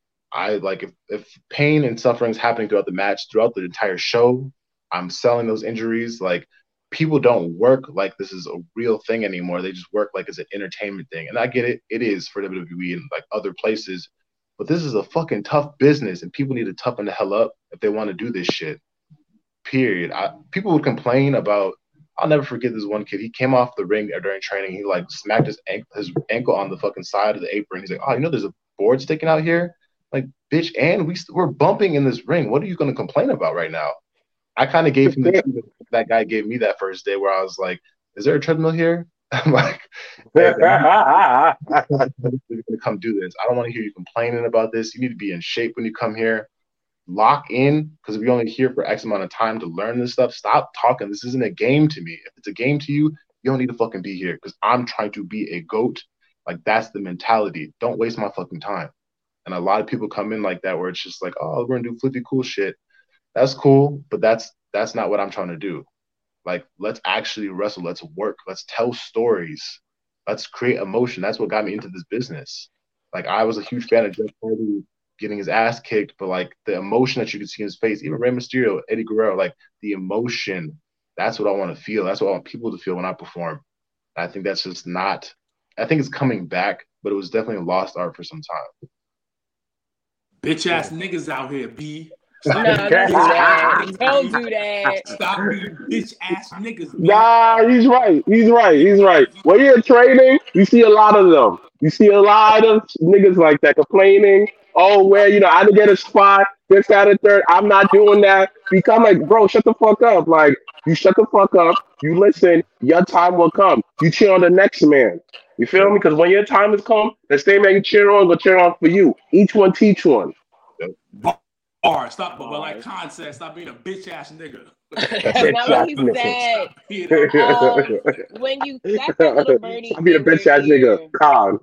I like if, if pain and suffering is happening throughout the match, throughout the entire show, I'm selling those injuries. Like, people don't work like this is a real thing anymore. They just work like it's an entertainment thing. And I get it. It is for W W E and like other places. But this is a fucking tough business and people need to toughen the hell up if they want to do this shit. Period. I, people would complain about, I'll never forget this one kid. He came off the ring during training. He like smacked his ankle, his ankle on the fucking side of the apron. He's like, oh, you know, there's a board sticking out here. Like, bitch, and we we're bumping in this ring. What are you going to complain about right now? I kind of gave him the treatment that guy gave me that first day, where I was like, is there a treadmill here? I'm like, hey, man, you're gonna come do this. I don't want to hear you complaining about this. You need to be in shape when you come here. Lock in, because if you're only here for X amount of time to learn this stuff, stop talking. This isn't a game to me. If it's a game to you, you don't need to fucking be here because I'm trying to be a GOAT. Like, that's the mentality. Don't waste my fucking time. And a lot of people come in like that where it's just like, oh, we're gonna do flippy cool shit. That's cool, but that's that's not what I'm trying to do. Like, let's actually wrestle. Let's work. Let's tell stories. Let's create emotion. That's what got me into this business. Like, I was a huge fan of Jeff Hardy getting his ass kicked, but like the emotion that you could see in his face, even Rey Mysterio, Eddie Guerrero, like the emotion, that's what I want to feel. That's what I want people to feel when I perform. I think that's just not, I think it's coming back, but it was definitely a lost art for some time. Bitch ass niggas out here, B. No, don't do that. Don't do that. Stop being bitch ass niggas. B. Nah, he's right. He's right. He's right. When you're training, you see a lot of them. You see a lot of niggas like that complaining. Oh, where, you know, I didn't get a spot, this, that, and third. I'm not doing that. Become like, bro, shut the fuck up. Like, you shut the fuck up. You listen. Your time will come. You cheer on the next man. You feel me? Because when your time has come, the same man you cheer on will cheer on for you. Each one teach one. Bar, stop, but like Khan said, stop being a bitch ass nigga. That's not what he said. Um, when you got that little birdie, Stop being a bitch ass nigga. Khan.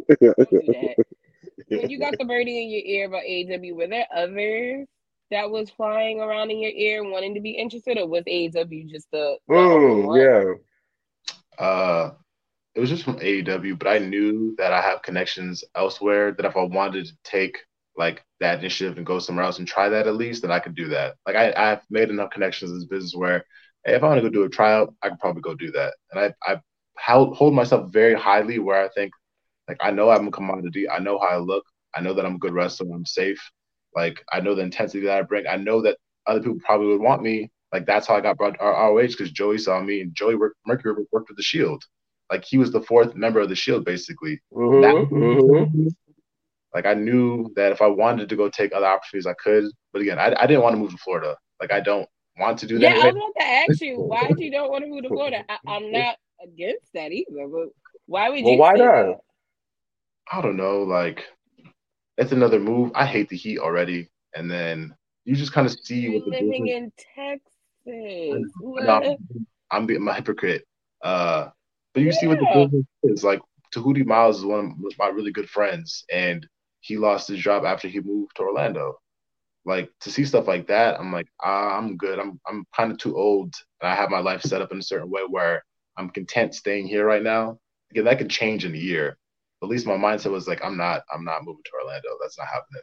When you got the birdie in your ear about A E W, were there others that was flying around in your ear wanting to be interested, or was A E W just the, the only one? Mm, yeah. Uh, it was just from A E W, but I knew that I have connections elsewhere that if I wanted to take like that initiative and go somewhere else and try that at least, then I could do that. Like, I, I've made enough connections in this business where, hey, if I want to go do a tryout, I could probably go do that. And I, I hold, hold myself very highly where I think, like, I know I'm a commodity. I know how I look. I know that I'm a good wrestler. I'm safe. Like, I know the intensity that I bring. I know that other people probably would want me. Like, that's how I got brought to R O H because Joey saw me, and Joey worked, Mercury worked with the Shield. Like, he was the fourth member of the Shield, basically. Mm-hmm, mm-hmm. Like, I knew that if I wanted to go take other opportunities, I could. But again, I, I didn't want to move to Florida. Like, I don't want to do that. Yeah, I was about to ask you, why you don't want to move to Florida? I, I'm not against that either, but why would Well, you why say not? that? I don't know. Like, it's another move. I hate the heat already. And then you just kind of see You're what the living business. in Texas. No, I'm being a hypocrite. Uh, but you see what the Yeah. business is. Like, Tahuti Miles is one of my really good friends, and he lost his job after he moved to Orlando. Like, to see stuff like that, I'm like, ah, I'm good. I'm I'm kind of too old, and I have my life set up in a certain way where I'm content staying here right now. Again, that could change in a year. But at least my mindset was like, I'm not, I'm not moving to Orlando. That's not happening.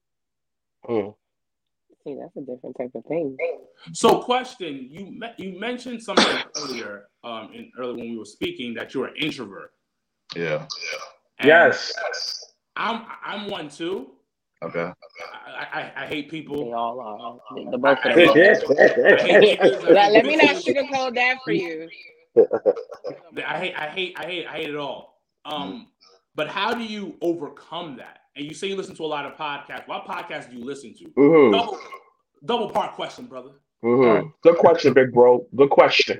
Mm. See, that's a different type of thing. So, question: You me- you mentioned something earlier, um, in earlier when we were speaking, that you're an introvert. Yeah. And Yes. I'm I'm one too. Okay. I, I, I hate They people. all are. The, the both I, I of them. hate are. people. I hate niggas. I Let, hate let me not bitches. sugarcoat that for you. I hate, I hate, I hate, I hate it all. Um, but how do you overcome that? And you say you listen to a lot of podcasts. What podcasts do you listen to? Mm-hmm. Double, double part question, brother. Mm-hmm. Right. Good question, big bro. Good question.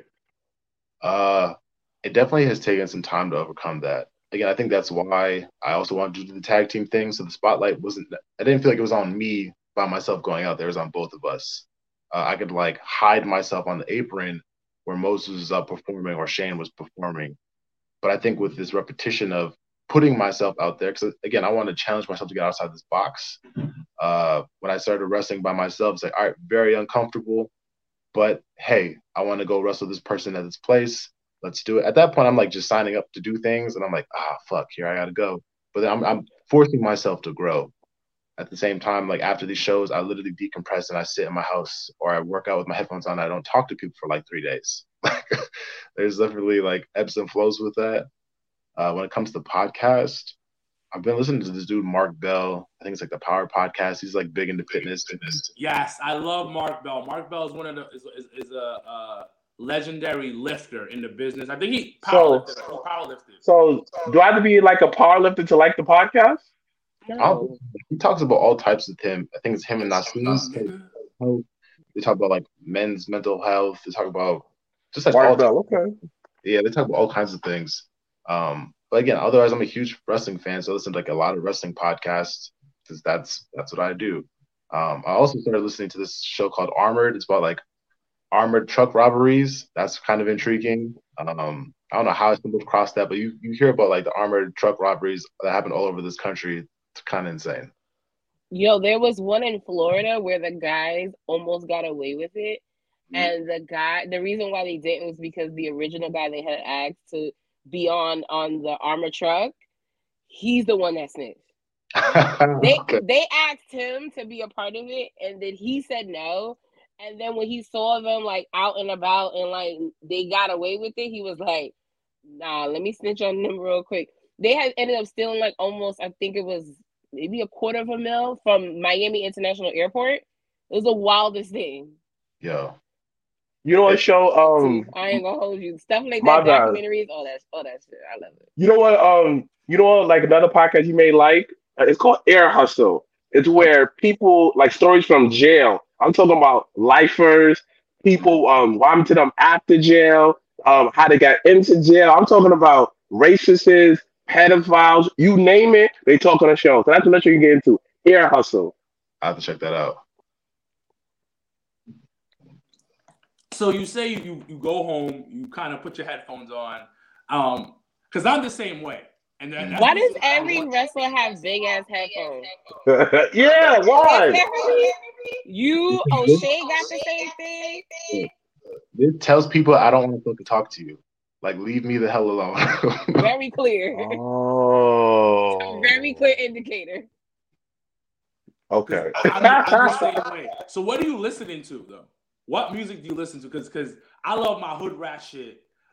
Uh, it definitely has taken some time to overcome that. Again, I think that's why I also wanted to do the tag team thing. So the spotlight wasn't, I didn't feel like it was on me by myself going out there. It was on both of us. Uh, I could like hide myself on the apron where Moses was up performing or Shane was performing. But I think with this repetition of putting myself out there, because again, I want to challenge myself to get outside this box. Uh, when I started wrestling by myself, it's like, all right, very uncomfortable. But hey, I want to go wrestle this person at this place. Let's do it. At that point, I'm like just signing up to do things, and I'm like, ah, fuck, here I gotta go. But then I'm, I'm forcing myself to grow. At the same time, like after these shows, I literally decompress and I sit in my house or I work out with my headphones on. I don't talk to people for like three days. There's definitely like ebbs and flows with that. Uh, when it comes to podcast, I've been listening to this dude Mark Bell. I think it's like the Power Podcast. He's like big into fitness. Yes, I love Mark Bell. Mark Bell is one of the is, is, is a uh, legendary lifter in the business. I think he So, powerlifted. He powerlifted. so do I have to be like a power lifter to like the podcast? No. He talks about all types of him. I think it's him and Nassim. They talk about like men's mental health. They talk about just like all Mark Bell, okay. yeah, they talk about all kinds of things. Um, but again, otherwise, I'm a huge wrestling fan, so I listen to like a lot of wrestling podcasts because that's that's what I do. Um, I also started listening to this show called Armored. It's about like armored truck robberies. That's kind of intriguing. Um, I don't know how I stumbled across that, but you you hear about like the armored truck robberies that happen all over this country. It's kind of insane. Yo, there was one in Florida where the guys almost got away with it. And the guy, the reason why they didn't was because the original guy they had asked to be on on the armor truck, he's the one that snitched. They Okay. they asked him to be a part of it, and then he said no. And then when he saw them like out and about and like they got away with it, he was like, "Nah, let me snitch on them real quick." They had ended up stealing like almost, I think it was maybe a quarter of a mil from Miami International Airport. It was the wildest thing. Yo. You know what show? Um, See, I ain't gonna hold you. Stuff like my that, bad. documentaries, all that, all that shit. I love it. You know what? Um, you know what? Like another podcast you may like. Uh, It's called Air Hustle. It's where people like stories from jail. I'm talking about lifers, people um what happened to them after jail, um how they got into jail. I'm talking about racists, pedophiles, you name it. They talk on the show. So that's what you can get into. Air Hustle. I have to check that out. So you say you you go home, you kind of put your headphones on, um, because I'm the same way. And then Why does every wrestler have big ass headphones? Yeah, why? You, O'Shea got the same thing. It tells people I don't want to fucking talk to you. Like, leave me the hell alone. Very clear. Oh. Very clear indicator. Okay. I'm, I'm the same way. So what are you listening to though? What music do you listen to? Because because I love my hood rat shit.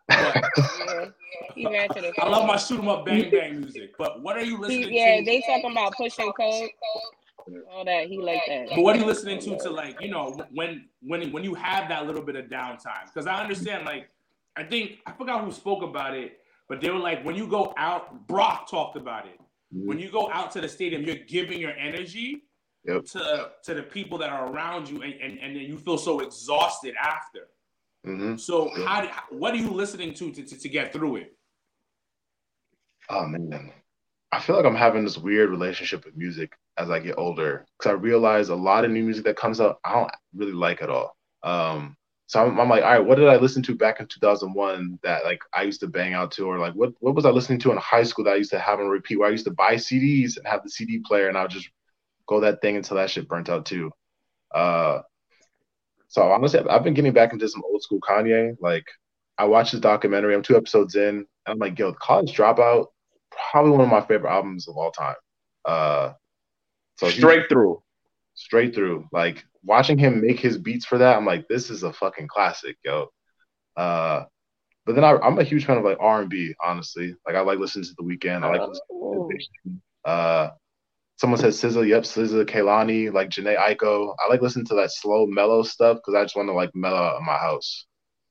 But Yeah, he matching it. I love my shoot 'em up bang bang music. But what are you listening He, yeah, to? they talking about pushing code. All that he like that. But what are you listening to to like, you know, when when when you have that little bit of downtime? Because I understand, like, I think I forgot who spoke about it, but they were like, when you go out, Brock talked about it. Mm-hmm. When you go out to the stadium, you're giving your energy yep. to to the people that are around you, and, and, and then you feel so exhausted after. Mm-hmm. So yeah. how what are you listening to to, to to get through it? Oh man, I feel like I'm having this weird relationship with music as I get older, because I realize a lot of new music that comes out, I don't really like at all. Um, so I'm, I'm like, all right, what did I listen to back in two thousand one that like I used to bang out to, or like what what was I listening to in high school that I used to have on repeat, where I used to buy C Ds and have the C D player and I'll just go that thing until that shit burnt out too. Uh, so honestly, I've been getting back into some old school Kanye. Like I watched his documentary, I'm two episodes in, and I'm like, yo, College Dropout, probably one of my favorite albums of all time. Uh, So straight he, through, straight through. Like watching him make his beats for that, I'm like, this is a fucking classic, yo. Uh, but then I, I'm a huge fan of like R and B, honestly. Like I like listening to The Weeknd. I like listening to uh, someone said S Z A, yep, S Z A, Kehlani, like Jhené Aiko. I like listening to that slow, mellow stuff because I just want to like mellow out in my house.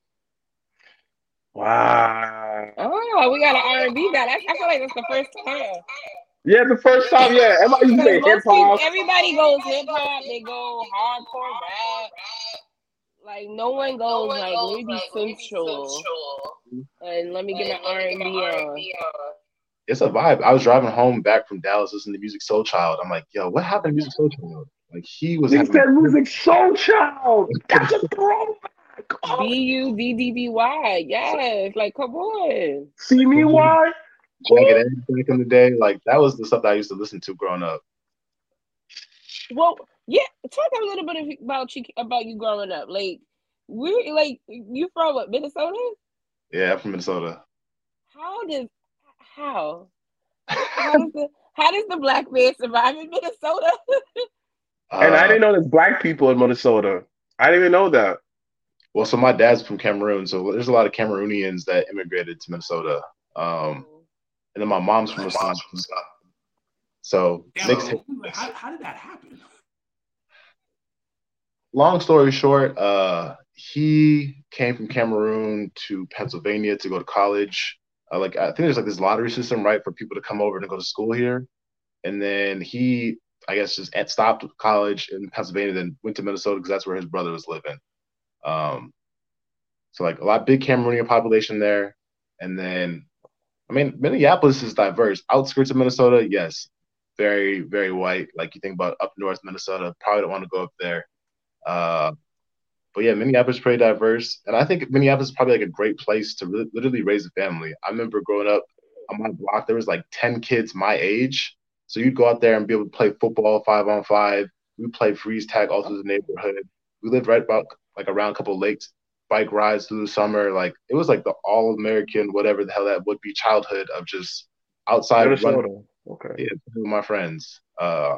Wow. Oh, we got an R and B guy. That's, I feel like that's the first time. Yeah, the first time, yeah. Everybody used to say hip hop. Everybody goes hip hop. They go hardcore rap. Like no one goes like let me be sensual and let me get my R and B on. It's a vibe. I was driving home back from Dallas listening to Music Soul Child. I'm like, yo, what happened to Music Soul Child? Like he was. He said Music Soul Child. That's a throwback. B U D D B Y. Yes. Like come on. See me why? Jagged Edge back in the day, like that was the stuff that I used to listen to growing up. Well, yeah, talk a little bit about you about you growing up. Like, we like you from what, Minnesota? Yeah, I'm from Minnesota. How does how how does the how does the black man survive in Minnesota? uh, and I didn't know there's black people in Minnesota. I didn't even know that. Well, so my dad's from Cameroon, so there's a lot of Cameroonians that immigrated to Minnesota. Um, And then my mom's from Wisconsin. So mixed. How, how did that happen? Long story short, uh, he came from Cameroon to Pennsylvania to go to college. Uh, like I think there's like this lottery system, right, for people to come over and go to school here. And then he, I guess, just stopped college in Pennsylvania, then went to Minnesota because that's where his brother was living. Um, so like a lot big Cameroonian population there, and then. I mean, Minneapolis is diverse. Outskirts of Minnesota, yes, very, very white. Like you think about up north Minnesota, probably don't want to go up there. Uh, but yeah, Minneapolis is pretty diverse. And I think Minneapolis is probably like a great place to really, literally raise a family. I remember growing up on my block, there was like ten kids my age. So you'd go out there and be able to play football five on five. We play freeze tag all through the neighborhood. We lived right about like around a couple of lakes. Bike rides through the summer, like it was like the all American, whatever the hell that would be, childhood of just outside running. Okay, yeah, with my friends. Uh,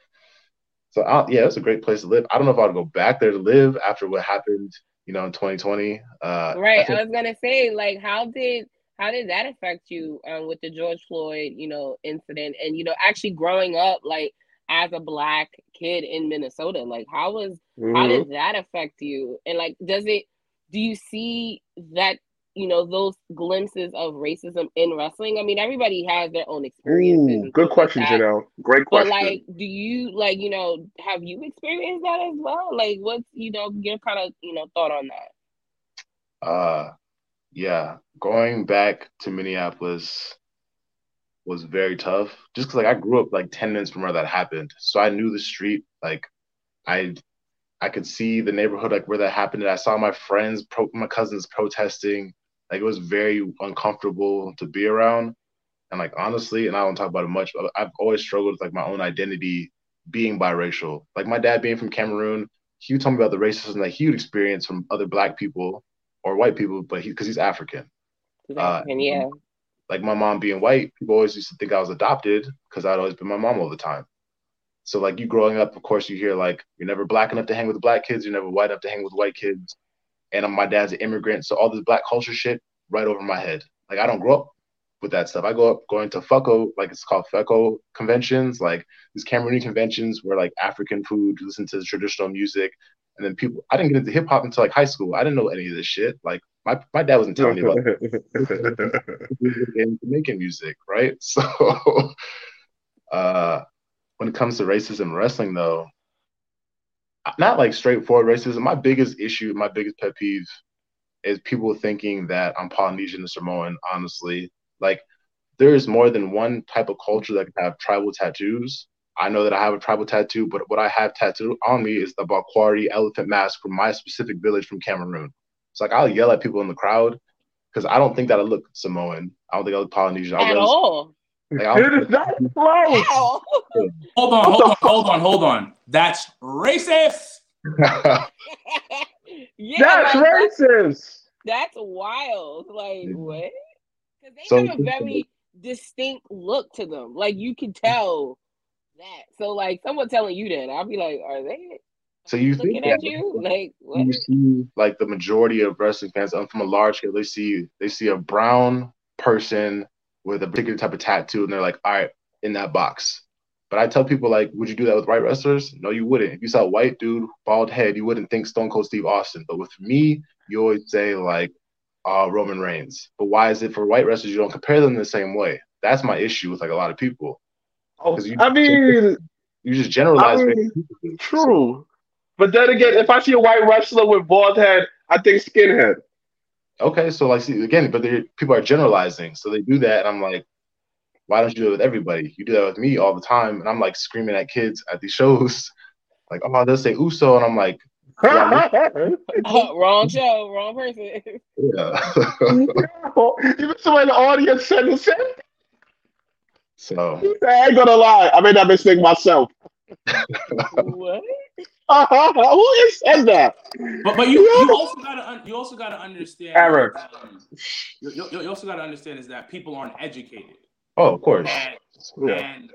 so I, yeah, it's a great place to live. I don't know if I'd go back there to live after what happened, you know, in twenty twenty. Uh, right. I, think, I was gonna say, like, how did how did that affect you um, with the George Floyd, you know, incident, and you know, actually growing up, like as a black kid in Minnesota, like how was mm-hmm. how did that affect you, and like does it do you see that, you know, those glimpses of racism in wrestling? I mean, everybody has their own experiences. Ooh, good question, like Janelle. Great question. But, like, do you, like, you know, have you experienced that as well? Like, what's, you know, your kind of, you know, thought on that? Uh, yeah. Going back to Minneapolis was very tough. Just because, like, I grew up, like, ten minutes from where that happened. So I knew the street. Like, I... I could see the neighborhood, like where that happened. And I saw my friends, pro- my cousins protesting. Like it was very uncomfortable to be around. And like, honestly, and I don't talk about it much, but I've always struggled with like my own identity being biracial. Like my dad being from Cameroon, he would tell me about the racism that he would experience from other black people or white people, but he, cause he's African. He's African, uh, yeah. Like my mom being white, people always used to think I was adopted because I'd always been my mom all the time. So, like, you growing up, of course, you hear, like, you're never black enough to hang with black kids. You're never white enough to hang with white kids. And my dad's an immigrant. So all this black culture shit right over my head. Like I don't grow up with that stuff. I go up going to FECO, like it's called FECO conventions, like these Cameroonian conventions where like African food, listen to traditional music. And then people, I didn't get into hip hop until like high school. I didn't know any of this shit. Like my, my dad wasn't telling me about making music, right? So uh, when it comes to racism in wrestling, though, not like straightforward racism. My biggest issue, my biggest pet peeve is people thinking that I'm Polynesian and Samoan, honestly. Like, there is more than one type of culture that can have tribal tattoos. I know that I have a tribal tattoo, but what I have tattooed on me is the Bakwari elephant mask from my specific village from Cameroon. It's like I'll yell at people in the crowd because I don't think that I look Samoan. I don't think I look Polynesian. At all. Like, I It is not close. Hold on, hold on, hold on, hold on. That's racist. Yeah, That's like, racist. That's wild. Like, what? Because they So- have a very distinct look to them. Like, you can tell that. So, like, someone telling you that, I'll be like, are they So you looking think at that you? Like, what? you see like the majority of wrestling fans, I'm from a large scale, they see they see a brown person with a particular type of tattoo and they're like, all right, in that box. But I tell people, like, would you do that with white wrestlers? No, you wouldn't. If you saw a white dude, bald head, you wouldn't think Stone Cold Steve Austin. But with me, you always say like uh, Roman Reigns. But why is it for white wrestlers you don't compare them the same way? That's my issue with like a lot of people. Oh, you- I mean, You just generalize. I mean, true. But then again, if I see a white wrestler with bald head, I think skinhead. Okay, so like, see, again, but they- people are generalizing, so they do that, and I'm like, why don't you do it with everybody? You do that with me all the time, and I'm like screaming at kids at these shows, like, oh, they'll say Uso, and I'm like, Oh, wrong show, wrong person. yeah. Even someone in the audience said the same. So I ain't gonna lie, I made that mistake myself. What? Who is said that? But but you, you also gotta un, you also gotta understand. Eric. Um, you, you, you also gotta understand is that people aren't educated, oh, of course. and, Yeah. and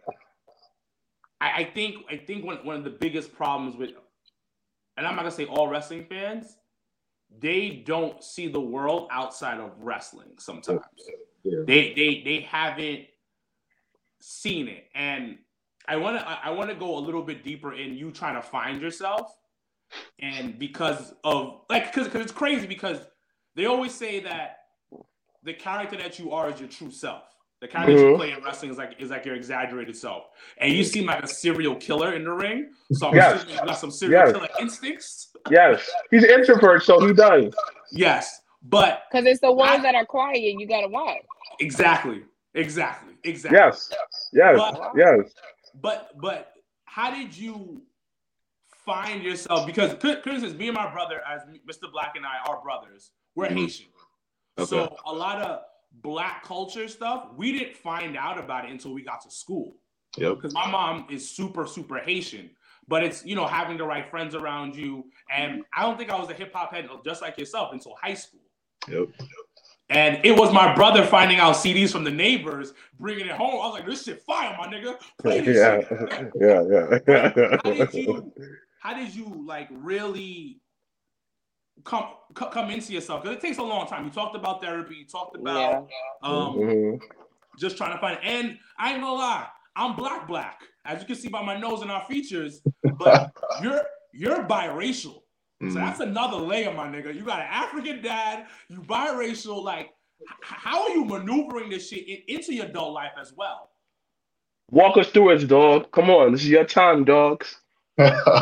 I, I think I think one one of the biggest problems with, and I'm not gonna say all wrestling fans, they don't see the world outside of wrestling. Sometimes Yeah. they they they haven't seen it, and I want to I want to go a little bit deeper in you trying to find yourself, and because of like because because it's crazy because they always say that the character that you are is your true self. The character Mhm. you play in wrestling is like is like your exaggerated self, and you seem like a serial killer in the ring. So I'm Yes. assuming you got some serial Yes. killer instincts. Yes, he's an introvert, so he does. Yes, but Because it's the ones I- that are quiet you gotta watch. exactly, exactly, exactly. Yes, yes, But- yes. But but how did you find yourself? Because for instance, me and my brother, as Mister Black and I are brothers, we're Mhm. Haitian. Okay. So a lot of Black culture stuff, we didn't find out about it until we got to school. Yep. Because my mom is super, super Haitian. But it's, you know, having the right friends around you. And I don't think I was a hip hop head just like yourself until high school. Yep. And it was my brother finding out C Ds from the neighbors, bringing it home. I was like, this shit fire, my nigga. Play this Yeah, shit. yeah, yeah. How did you, how did you like really come co- come into yourself? Because it takes a long time. You talked about therapy. You talked about um, Mhm. just trying to find it. And I ain't gonna lie, I'm black black, as you can see by my nose and our features. But you're you're biracial. So Mhm. that's another layer, my nigga. You got an African dad, you biracial. Like, h- how are you maneuvering this shit in- into your adult life as well? Walk us through it, dog. Come on, this is your time, dogs. uh,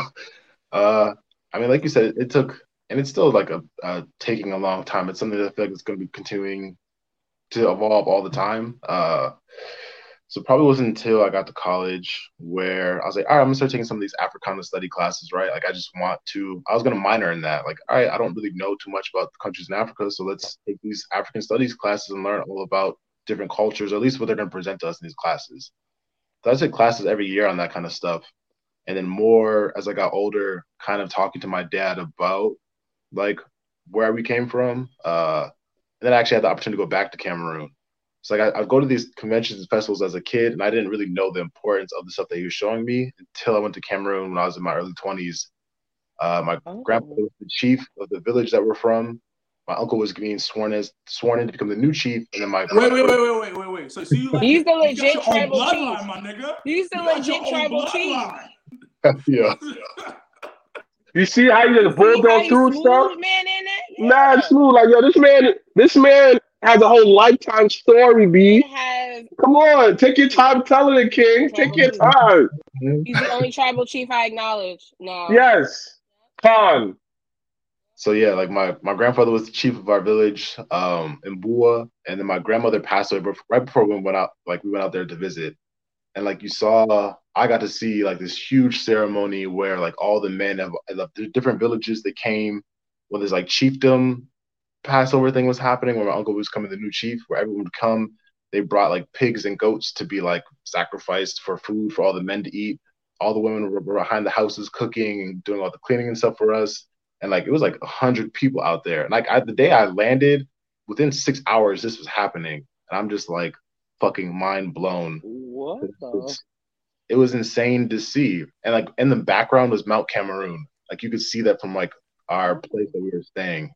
I mean, like you said, it, it took, and it's still like a, uh taking a long time. It's something that I feel like it's going to be continuing to evolve all the time. Uh, so probably wasn't until I got to college where I was like, all right, I'm gonna start taking some of these Africana study classes, right? Like I just want to, I was gonna minor in that. Like, all right, I don't really know too much about the countries in Africa, so let's take these African studies classes and learn all about different cultures, or at least what they're gonna present to us in these classes. So I took classes every year on that kind of stuff. And then more as I got older, kind of talking to my dad about like where we came from. Uh, and then I actually had the opportunity to go back to Cameroon. So like I, I'd go to these conventions and festivals as a kid, and I didn't really know the importance of the stuff that he was showing me until I went to Cameroon when I was in my early twenties. Uh, my Oh. grandpa was the chief of the village that we're from. my uncle was being sworn as sworn in to become the new chief, and then my wait, wait, wait, wait, wait, wait, wait. So, so you like He's the you legit got your own tribal bloodline, chief. my nigga. He's the You got legit your own tribal chief. bloodline. yeah. You see how you You just see how bulldog he through smooth, stuff? man, in that? Yeah. Nah, it's smooth. Like, yo, this man, this man has a whole lifetime story, He B. has. Come on, take your time telling it, King. Take your time. He's the only tribal chief I acknowledge now. Yes, Khan. So yeah, like my, my grandfather was the chief of our village, um, in Bua, and then my grandmother passed away bef- right before we went out. Like we went out there to visit, and like you saw, I got to see like this huge ceremony where like all the men of, of the different villages that came when there's like chiefdom Passover thing was happening when my uncle was coming the new chief, where everyone would come. They brought like pigs and goats to be like sacrificed for food for all the men to eat. All the women were behind the houses cooking and doing all the cleaning and stuff for us. And like it was like a hundred people out there. And like I, the day I landed, within six hours, this was happening, and I'm just like fucking mind blown. What the? It's- It was insane to see, and like in the background was Mount Cameroon. Like you could see that from like our place that we were staying.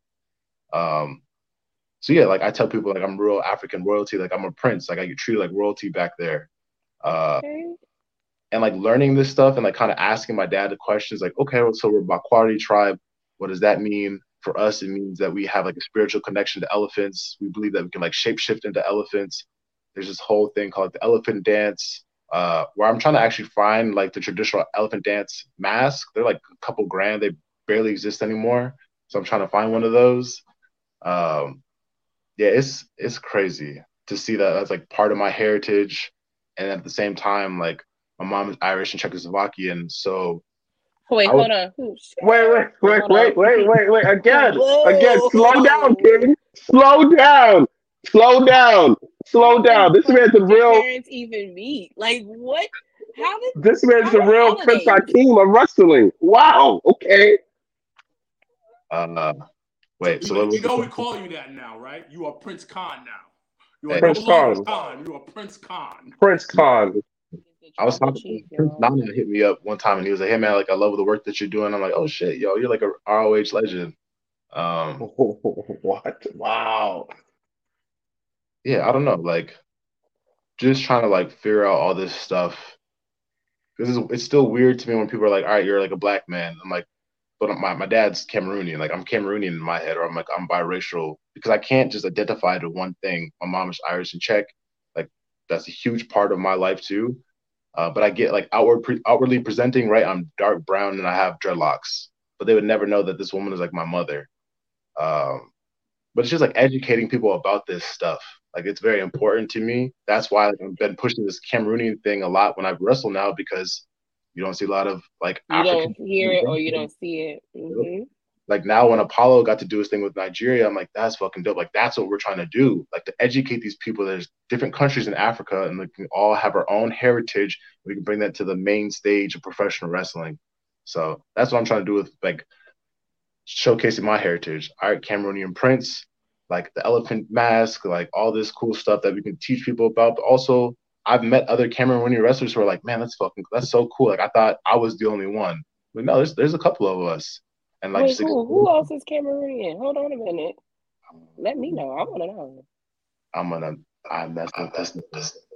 Um, so yeah, like I tell people like I'm real African royalty. Like I'm a prince. Like I get treated like royalty back there. Uh, Okay. and like learning this stuff and like kind of asking my dad the questions like, okay, well, so we're Bakwari tribe. What does that mean? For us, it means that we have like a spiritual connection to elephants. We believe that we can like shapeshift into elephants. There's this whole thing called the elephant dance, uh, where I'm trying to actually find like the traditional elephant dance mask. They're like a couple grand. They barely exist anymore. So I'm trying to find one of those. Um, yeah, it's it's crazy to see that that's like part of my heritage, and at the same time, like my mom is Irish and Czechoslovakian, so Wait, I was- hold on. Who- Wait, wait, wait, Hold wait, up. wait, wait, wait. Again, Whoa. again. Slow down, King. Slow down. Slow down. Slow How down. the This fuck man's a did your real. parents even meet? Like what? How did? This man's How a the real Prince holidays? Hakeem of wrestling. Wow. Okay. uh, wait. You, So know, what you was know the- we call you that now, right? You are Prince Khan now. You are Hey. no Prince longer Khan. Khan. You are Prince Khan. Prince Khan. I was Tribal talking chief, to Prince y'all. Nana hit me up one time and he was like, "Hey man, like I love the work that you're doing." I'm like, "Oh shit, yo, you're like a R O H legend." Um, What? Wow. yeah, I don't know, like just trying to like figure out all this stuff because it's, it's still weird to me when people are like, "All right, you're like a black man." I'm like, "But my my dad's Cameroonian. Like I'm Cameroonian in my head, or I'm like I'm biracial because I can't just identify to one thing. My mom is Irish and Czech, like that's a huge part of my life too." Uh, but I get like outward pre- outwardly presenting, right? I'm dark brown and I have dreadlocks, but they would never know that this woman is like my mother. Um, but it's just like educating people about this stuff. Like it's very important to me. That's why I've been pushing this Cameroonian thing a lot when I wrestle now because you don't see a lot of like You African. don't hear it or you don't see it. Mhm. Like now when Apollo got to do his thing with Nigeria, I'm like, that's fucking dope. Like that's what we're trying to do. Like to educate these people. There's different countries in Africa and we can all have our own heritage. We can bring that to the main stage of professional wrestling. So that's what I'm trying to do with like showcasing my heritage. All right, Cameroonian Prince, like the elephant mask, like all this cool stuff that we can teach people about. But also I've met other Cameroonian wrestlers who are like, man, that's fucking that's so cool. Like I thought I was the only one. But no, there's there's a couple of us. And like Wait, just who? Who else is Cameroonian? Hold on a minute. Let me know. I want to know. I'm gonna I'm that's the that's the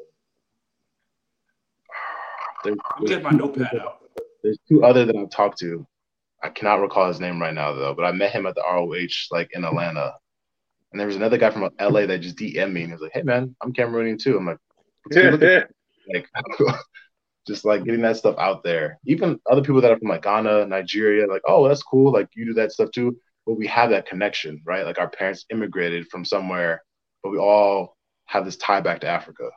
there's, I'm getting my notepad out. there's two other that I've talked to. I cannot recall his name right now though, but I met him at the R O H like in Atlanta. And there was another guy from L A that just D M'd me and he was like, "Hey man, I'm Cameroonian too." I'm like, "Let's go look at like just like getting that stuff out there. Even other people that are from like Ghana, Nigeria, like, oh, that's cool. Like you do that stuff too. But we have that connection, right? Like our parents immigrated from somewhere, but we all have this tie back to Africa.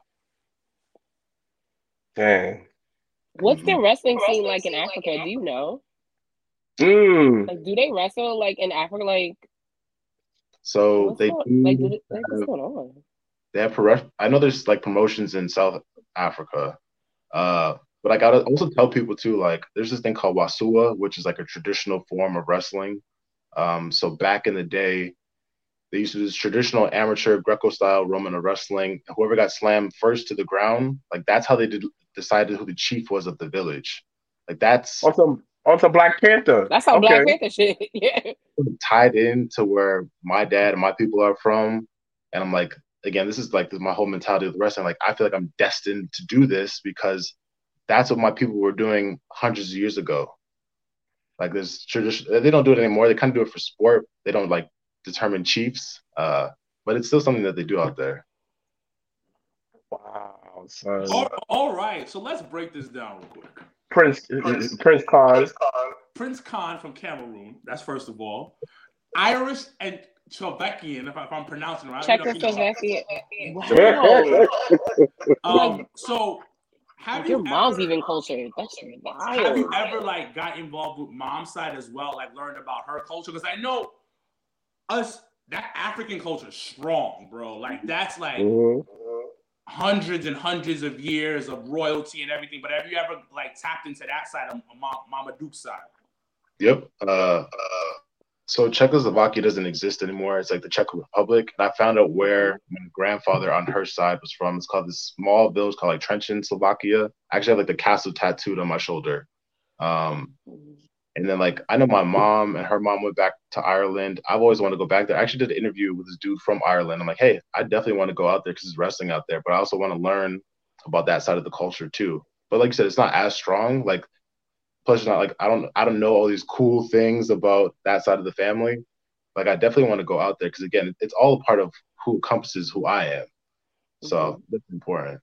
Dang. What's the Mhm. wrestling scene like in Africa? Do you know? Mm. Like, do they wrestle like in Africa? Like, So what's they going, like, do do they, like, what's have, going on? they have pro- I know there's like promotions in South Africa. Uh, but I gotta also tell people too, like there's this thing called Wasua, which is like a traditional form of wrestling. Um, so back in the day, they used to do this traditional amateur Greco-style Roman wrestling. Whoever got slammed first to the ground, like that's how they did, decided who the chief was of the village. Like that's On some, on some Black Panther. That's some Okay. Black Panther shit. Yeah. tied in to where my dad and my people are from, and I'm like, again, this is like this, my whole mentality of the wrestling. Like, I feel like I'm destined to do this because that's what my people were doing hundreds of years ago. Like, there's tradition. They don't do it anymore. They kind of do it for sport. They don't like determine chiefs, uh, but it's still something that they do out there. Wow, son. All, all right, so let's break this down real quick. Prince, Prince, Prince Khan. Prince Khan from Cameroon. That's first of all. Irish and Slovakian, if, I, if I'm pronouncing it right. Czechoslovakian. Wow. um, so, have like you your mom's ever, even cultured. That's wild. Have you ever like got involved with mom's side as well? Like learned about her culture? Because I know us that African culture is strong, bro. Like that's like Mhm. hundreds and hundreds of years of royalty and everything. But have you ever like tapped into that side of Mama Duke's side? Yep. Uh, uh, so Czechoslovakia doesn't exist anymore. It's like the Czech Republic. And I found out where my grandfather on her side was from. It's called this small village called like Trenčín, Slovakia. I actually have like the castle tattooed on my shoulder. Um, and then like I know my mom and her mom went back to Ireland. I've always wanted to go back there. I actually did an interview with this dude from Ireland. I'm like, hey, I definitely want to go out there because there's wrestling out there, but I also want to learn about that side of the culture too. But like you said, it's not as strong. Like, plus, it's not like I don't I don't know all these cool things about that side of the family. Like, I definitely want to go out there because again, it's all a part of who encompasses who I am. So mm-hmm. that's important.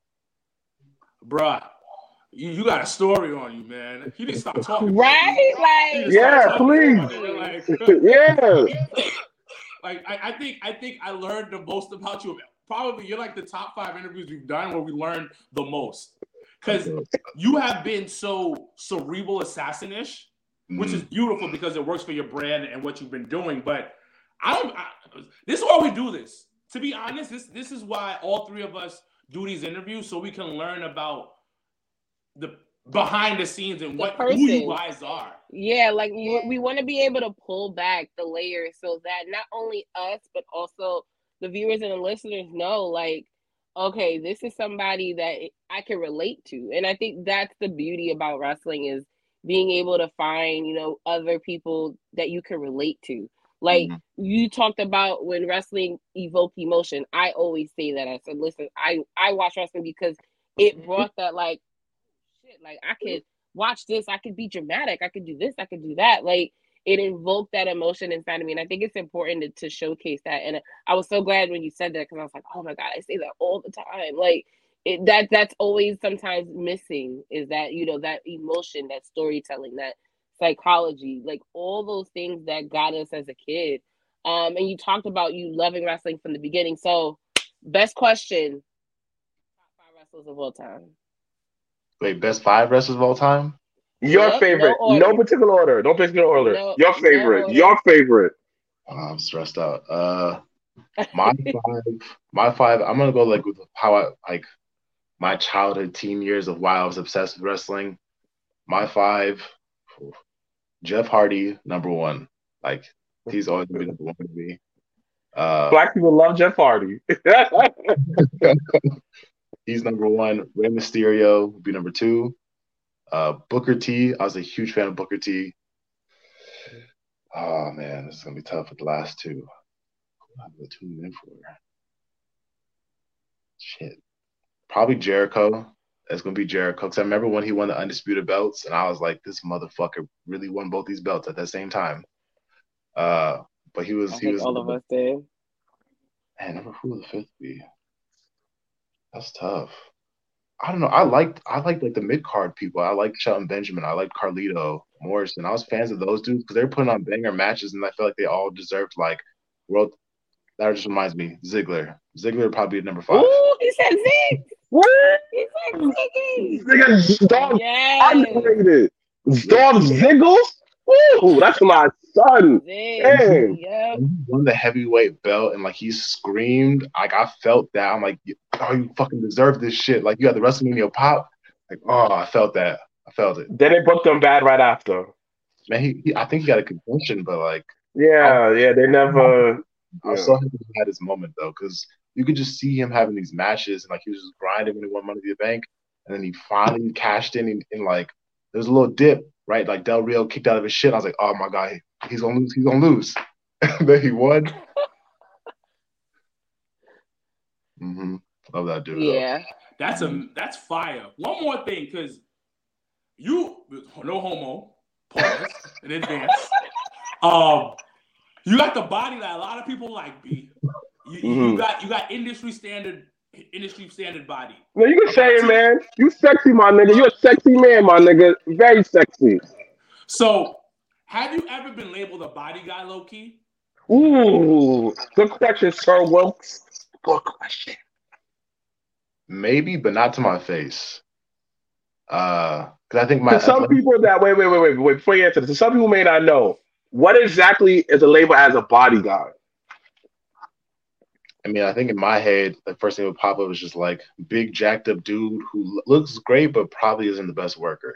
Bruh, you, you got a story on you, man. You need to stop talking. Right? Like, yeah, please. Like, yeah. Like I, I think I think I learned the most about you. Probably you're like the top five interviews we've done where we learned the most. Because you have been so cerebral assassin-ish, which is beautiful because it works for your brand and what you've been doing. But I don't. I, this is why we do this. To be honest, this this is why all three of us do these interviews so we can learn about the behind the scenes and the what person. who you guys are. Yeah, like we, we want to be able to pull back the layers so that not only us but also the viewers and the listeners know, like, okay, this is somebody that I can relate to. And I think that's the beauty about wrestling is being able to find, you know, other people that you can relate to. Like mm-hmm. you talked about when wrestling evoked emotion. I always say that. I said, listen, I, I watch wrestling because it brought that like, shit, like I could watch this. I could be dramatic. I could do this. I could do that. Like it invoked that emotion inside of me. And I think it's important to, to showcase that. And I was so glad when you said that because I was like, oh my God, I say that all the time. Like it, that that's always sometimes missing is that, you know, that emotion, that storytelling, that psychology, like all those things that got us as a kid. Um, and you talked about you loving wrestling from the beginning. So best question, top five wrestlers of all time. Wait, best five wrestlers of all time? Your Yep, favorite. no, No particular order. No particular order. No, Your favorite. no Your favorite. Oh, I'm stressed out. Uh, my five. My five. I'm gonna go like with how I like my childhood, teen years of why I was obsessed with wrestling. My five. Jeff Hardy, number one. Like he's always been number one to me. Uh, Black people love Jeff Hardy. He's number one. Rey Mysterio would be number two. Uh, Booker T. I was a huge fan of Booker T. Oh man, this is gonna be tough with the last two. I'm gonna tune in for. Shit. Probably Jericho. It's gonna be Jericho. Because I remember when he won the undisputed belts, and I was like, this motherfucker really won both these belts at the same time. Uh, but he was I he think was all of us did. Man, number who would the fifth be? That's tough. I don't know. I liked I liked like the mid card people. I liked Shelton Benjamin. I liked Carlito Morrison. I was fans of those dudes because they were putting on banger matches, and I felt like they all deserved like world. That just reminds me, Ziggler. Ziggler would probably be number five. Ooh, he said Zig. What? He said Ziggy. Nigga, Storm Yes. underrated. Storm Ziggles? Ooh, that's my son. Zig. Dang. Yep. He won the heavyweight belt and like he screamed. Like I felt that. I'm like, oh, you fucking deserve this shit. Like you had the WrestleMania pop. Like, oh, I felt that. I felt it. Then they booked him bad right after. Man, he, he I think he got a concussion, but like Yeah, yeah, they never. I saw him had his moment though, because you could just see him having these matches and like he was just grinding when he won Money in the Bank, and then he finally cashed in and, and like there was a little dip, right? Like Del Rio kicked out of his shit. I was like, oh my God, he's gonna lose. He's gonna lose. Then he won. Mm-hmm. Love that dude. Yeah. Though. That's a that's fire. One more thing, because you no homo, pause in advance. Um, you got the body that a lot of people like, B. You, mm-hmm. you got you got industry standard industry standard body. No, you can say it, man. You sexy, my nigga. You a sexy man, my nigga. Very sexy. So, have you ever been labeled a body guy, low key? Ooh, good question, Sir Wilkes. Good question. Maybe, but not to my face. Uh, because I think my to some athletic- people that wait, wait, wait, wait, wait. Before you answer this, to some people may not know what exactly is a label as a body guy. I mean, I think in my head, the first thing that would pop up is just like big jacked up dude who looks great, but probably isn't the best worker.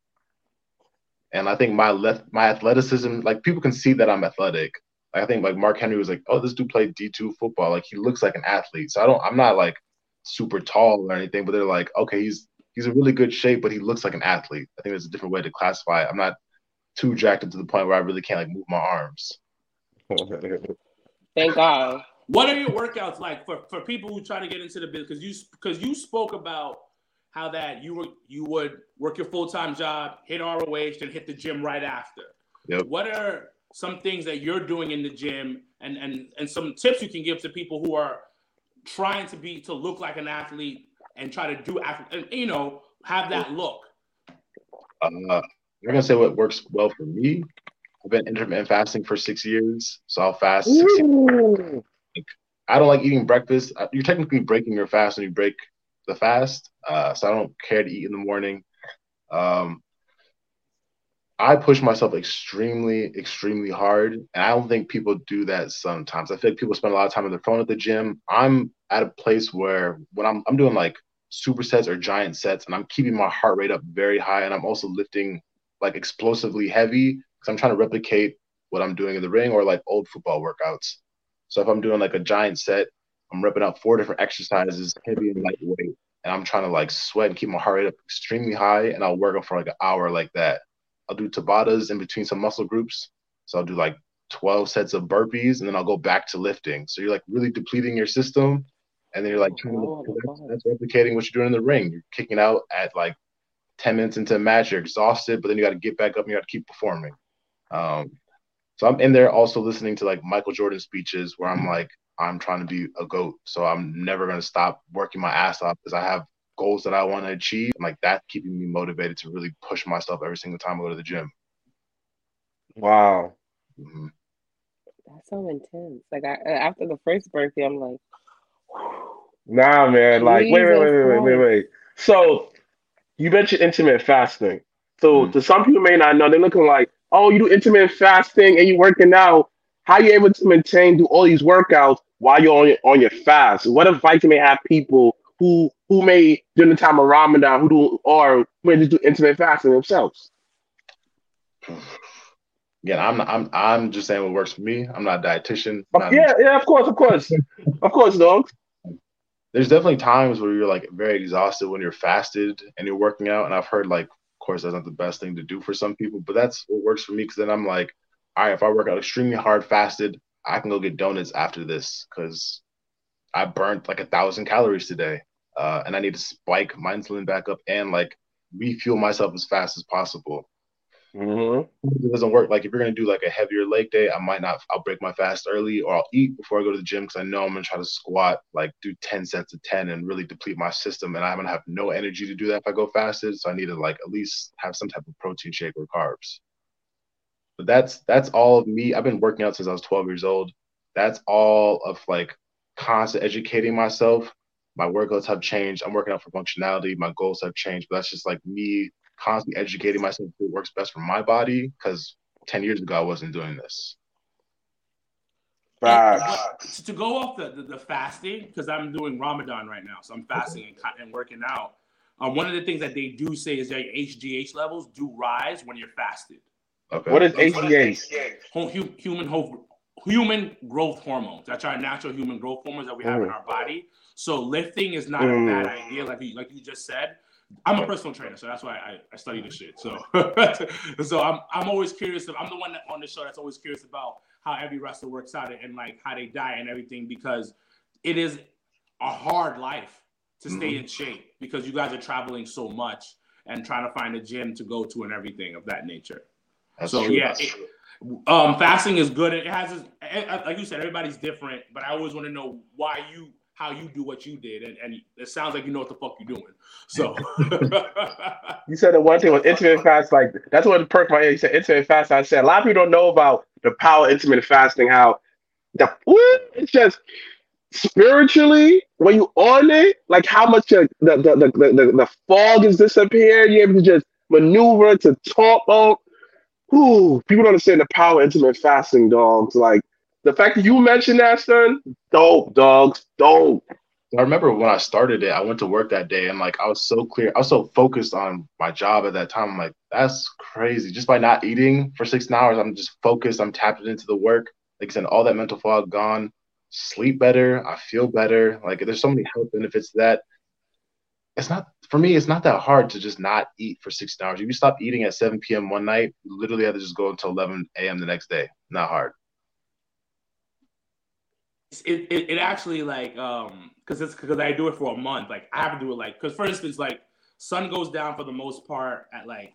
And I think my left, my athleticism, like people can see that I'm athletic. Like, I think like Mark Henry was like, oh, this dude played D two football. Like he looks like an athlete. So I don't, I'm not like super tall or anything, but they're like, okay, he's he's in really good shape, but he looks like an athlete. I think there's a different way to classify it. I'm not too jacked up to the point where I really can't like move my arms. Thank God. What are your workouts like for, for people who try to get into the business? Because you because you spoke about how that you were you would work your full time job, hit R O H, then hit the gym right after. Yep. What are some things that you're doing in the gym, and and and some tips you can give to people who are trying to be to look like an athlete and try to do and, you know have that look? Uh, I'm gonna say what works well for me. I've been intermittent fasting for six years, so I'll fast sixteen. I don't like eating breakfast. You're technically breaking your fast when you break the fast, uh, so I don't care to eat in the morning. Um, I push myself extremely, extremely hard, and I don't think people do that sometimes. I feel like people spend a lot of time on their phone at the gym. I'm at a place where when I'm I'm doing like supersets or giant sets, and I'm keeping my heart rate up very high, and I'm also lifting like explosively heavy because I'm trying to replicate what I'm doing in the ring or like old football workouts. So if I'm doing like a giant set, I'm ripping out four different exercises, heavy and lightweight, and I'm trying to like sweat and keep my heart rate up extremely high, and I'll work them for like an hour like that. I'll do Tabatas in between some muscle groups. So I'll do like twelve sets of burpees, and then I'll go back to lifting. So you're like really depleting your system, and then you're like trying to, that's, that's replicating what you're doing in the ring. You're kicking out at like ten minutes into a match, you're exhausted, but then you got to get back up and you got to keep performing. Um, So I'm in there also listening to like Michael Jordan speeches where I'm like, I'm trying to be a GOAT. So I'm never going to stop working my ass off because I have goals that I want to achieve. And like that keeping me motivated to really push myself every single time I go to the gym. Wow. Mm-hmm. That's so intense. Like I, after the first birthday, I'm like, nah, man. Like, wait, wait, wait, wait, wait, wait, wait. So you mentioned intermittent fasting. So mm-hmm. to some people may not know, they're looking like, oh, you do intermittent fasting and you working out. How are you able to maintain, do all these workouts while you're on your, on your fast? What advice you may have people who who may, during the time of Ramadan, who do, or may just do intermittent fasting themselves? Again, I'm not, I'm I'm just saying what works for me. I'm not a dietitian. Uh, Not yeah, yeah, of course, of course, of course, dog. There's definitely times where you're like very exhausted when you're fasted and you're working out, and I've heard like. Of course, that's not the best thing to do for some people, but that's what works for me because then I'm like, all right, if I work out extremely hard fasted, I can go get donuts after this because I burnt like a thousand calories today, uh, and I need to spike my insulin back up and like refuel myself as fast as possible. Mm-hmm. It doesn't work. Like if you're gonna do like a heavier leg day, I might not. I'll break my fast early, or I'll eat before I go to the gym because I know I'm gonna try to squat, like do ten sets of ten, and really deplete my system. And I'm gonna have no energy to do that if I go fasted. So I need to like at least have some type of protein shake or carbs. But that's that's all of me. I've been working out since I was twelve years old. That's all of like constant educating myself. My workouts have changed. I'm working out for functionality. My goals have changed. But that's just like me. Constantly educating myself what works best for my body because ten years ago I wasn't doing this. And, to go off the, the, the fasting, because I'm doing Ramadan right now, so I'm fasting and, and working out. Um, one of the things that they do say is that your H G H levels do rise when you're fasted. Okay. What is H G H? Human, human growth hormones. That's our natural human growth hormones that we have mm. in our body. So lifting is not mm. a bad idea, like you, like you just said. I'm a personal trainer, so that's why I, I study this shit. So, so I'm I'm always curious. I'm the one that, on the show that's always curious about how every wrestler works out and like how they diet and everything, because it is a hard life to stay mm-hmm. in shape because you guys are traveling so much and trying to find a gym to go to and everything of that nature. That's so true. yeah, it, um, fasting is good. It has, its, like you said, everybody's different, but I always want to know why you. How you do what you did, and, and it sounds like you know what the fuck you're doing. So you said the one thing was intermittent fast, like that's what perked my ear. You said intermittent fast. I said a lot of people don't know about the power of intermittent fasting. How the it's just spiritually when you on it, like how much the the the the, the, the fog is disappeared. You're able to just maneuver to talk. Oh, whew, people don't understand the power of intermittent fasting, dogs. Like. The fact that you mentioned that, son, dope, dogs, dope. I remember when I started it, I went to work that day and like I was so clear, I was so focused on my job at that time. I'm like, that's crazy. Just by not eating for sixteen hours, I'm just focused. I'm tapped into the work. Like I said, all that mental fog gone. Sleep better. I feel better. Like there's so many health benefits to that. It's not for me. It's not that hard to just not eat for sixteen hours. If you stop eating at seven p.m. one night, you literally have to just go until eleven a.m. the next day. Not hard. It, it it actually like um because it's because I do it for a month. Like I have to do it like because for instance like sun goes down for the most part at like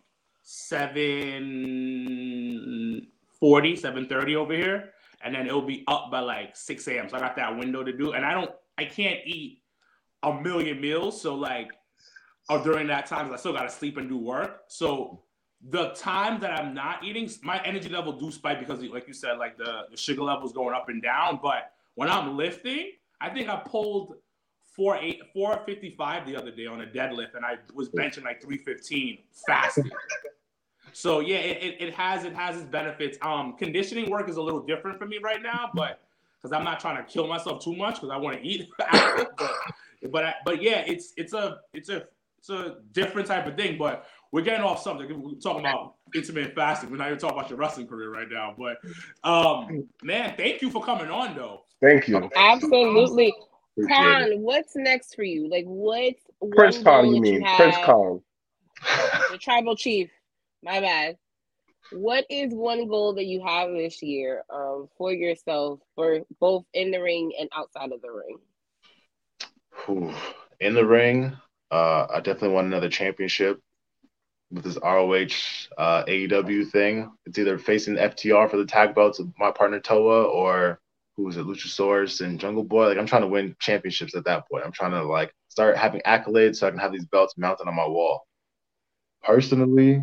seven forty, seven thirty over here, and then it'll be up by like six a.m. So I got that window to do, and I don't I can't eat a million meals. So like or during that time I still gotta sleep and do work. So the time that I'm not eating, my energy level do spike because like you said, like the, the sugar level's going up and down, but when I'm lifting, I think I pulled four eight four fifty five the other day on a deadlift, and I was benching like three fifteen fasting. So yeah, it, it, it has it has its benefits. Um, conditioning work is a little different for me right now, but because I'm not trying to kill myself too much because I want to eat. but but, I, but yeah, it's it's a it's a it's a different type of thing. But we're getting off something. We're talking about intermittent fasting. We're not even talking about your wrestling career right now. But um, man, thank you for coming on though. Thank you. Absolutely. Khan, what's next for you? Like, what's Prince Khan, you mean? You Prince Khan. The tribal chief. My bad. What is one goal that you have this year um, for yourself, for both in the ring and outside of the ring? Ooh. In the ring, uh, I definitely want another championship with this R O H uh, A E W thing. It's either facing F T R for the tag belts with my partner Toa or who was it, Luchasaurus and Jungle Boy. Like I'm trying to win championships at that point. I'm trying to like start having accolades so I can have these belts mounted on my wall. Personally,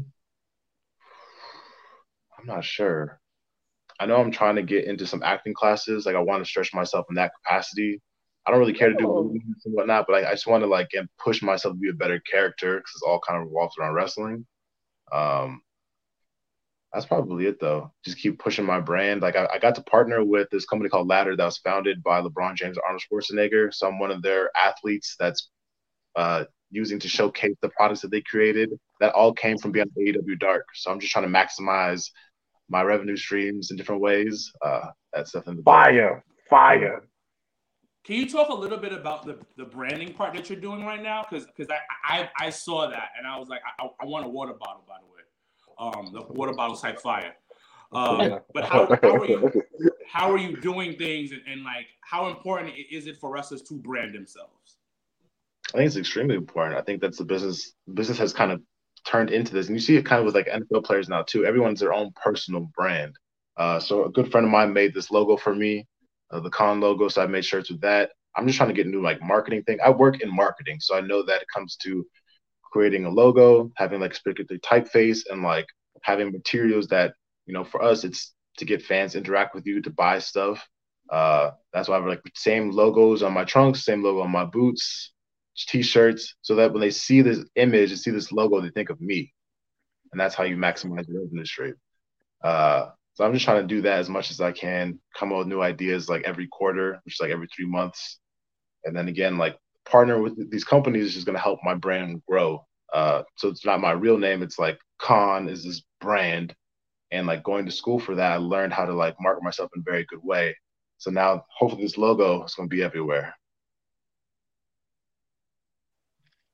I'm not sure. I know I'm trying to get into some acting classes. Like I want to stretch myself in that capacity. I don't really care to do movies and whatnot, but I, I just want to like get, push myself to be a better character because it's all kind of revolves around wrestling. Um, That's probably it, though. Just keep pushing my brand. Like, I, I got to partner with this company called Ladder that was founded by LeBron James and Arnold Schwarzenegger. So I'm one of their athletes that's uh, using to showcase the products that they created. That all came from being A E W Dark. So I'm just trying to maximize my revenue streams in different ways. Uh, that's definitely the fire, fire. Can you talk a little bit about the, the branding part that you're doing right now? Because because I, I I saw that and I was like, I, I want a water bottle, by the way. Um, the water bottle type fire. Um, but how, how are you how are you doing things and, and like how important is it for wrestlers to brand themselves? I think it's extremely important. I think that's the business business has kind of turned into this, and you see it kind of with like N F L players now too. Everyone's their own personal brand. Uh, so a good friend of mine made this logo for me, uh, the Con logo. So I made shirts with that. I'm just trying to get a new like marketing thing. I work in marketing, so I know that it comes to creating a logo, having like a particular typeface, and like having materials that, you know, for us, it's to get fans to interact with you, to buy stuff. Uh, that's why I have like same logos on my trunks, same logo on my boots, t-shirts, so that when they see this image and see this logo, they think of me. And that's how you maximize your revenue stream. Uh, so I'm just trying to do that as much as I can, come up with new ideas like every quarter, which is like every three months. And then again, like partner with these companies is just going to help my brand grow. Uh, so it's not my real name. It's like Con is this brand. And like going to school for that, I learned how to like market myself in a very good way. So now hopefully this logo is going to be everywhere.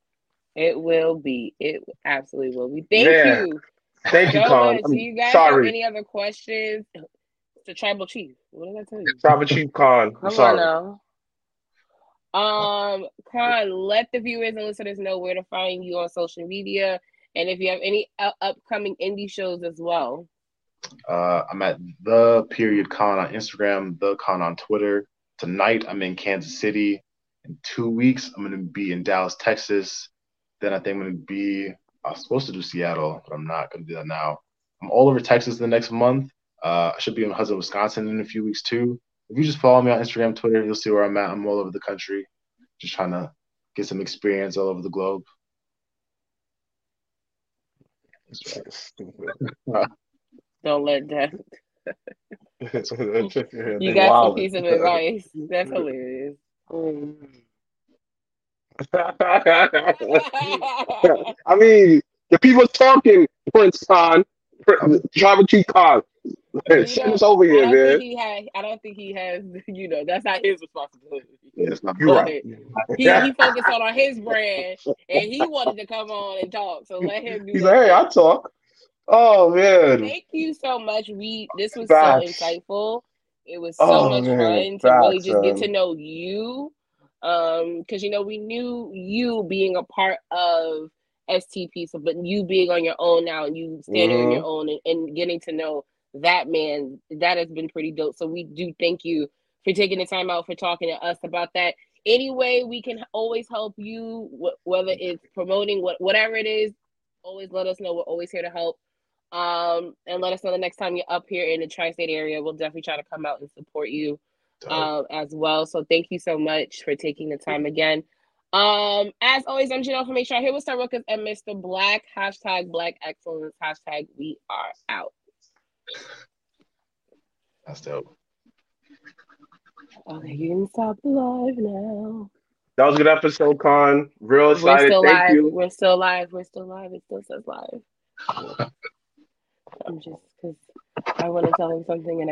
It will be. It absolutely will be. Thank Man, you thank you, so Con. much. I'm Do you guys have sorry. any other questions? The tribal chief. What did I tell you? Tribal Chief Con. I'm Come on sorry. now. Um, Con, let the viewers and listeners know where to find you on social media, and if you have any u- upcoming indie shows as well. Uh, I'm at the period con on Instagram, the con on Twitter. Tonight I'm in Kansas City. In two weeks I'm gonna be in Dallas, Texas. Then I think I'm gonna be. I was supposed to do Seattle, but I'm not gonna do that now. I'm all over Texas the next month. Uh, I should be in Hudson, Wisconsin in a few weeks too. If you just follow me on Instagram, Twitter, you'll see where I'm at. I'm all over the country, just trying to get some experience all over the globe. Don't let that. You They got some wild. piece of advice. That's hilarious. I mean, the people talking, Prince Con, Tribal Chief Con. You Send us know, over I here, don't think man. he had. I don't think he has. You know, that's not his responsibility. Yeah, it's not You're But right. he he focused on, on his brand, and he wanted to come on and talk. So let him do He's that. like, hey, thing. I talk. Oh man. Thank you so much. We this was Facts. so insightful. It was so Oh much man. fun to really Facts, just get man. to know you. Um, because you know, we knew you being a part of S T P, so but you being on your own now and you standing on your Mhm. own and, and getting to know that man, that has been pretty dope. So we do thank you for taking the time out for talking to us about that. Any way we can always help you, wh- whether it's promoting what whatever it is, always let us know. We're always here to help. Um, and let us know the next time you're up here in the tri-state area. We'll definitely try to come out and support you dope. um, as well. So thank you so much for taking the time again. Um, as always, I'm Janelle from Make Sure I'm here with Star Ruckus and Mister Black. Hashtag Black Excellence. Hashtag We Are Out. That's dope. Okay, you can stop the live now. That was a good episode, Con. Real We're excited. still Thank live. you. We're still live. We're still live. It still says live. I'm just because I want to tell him something and I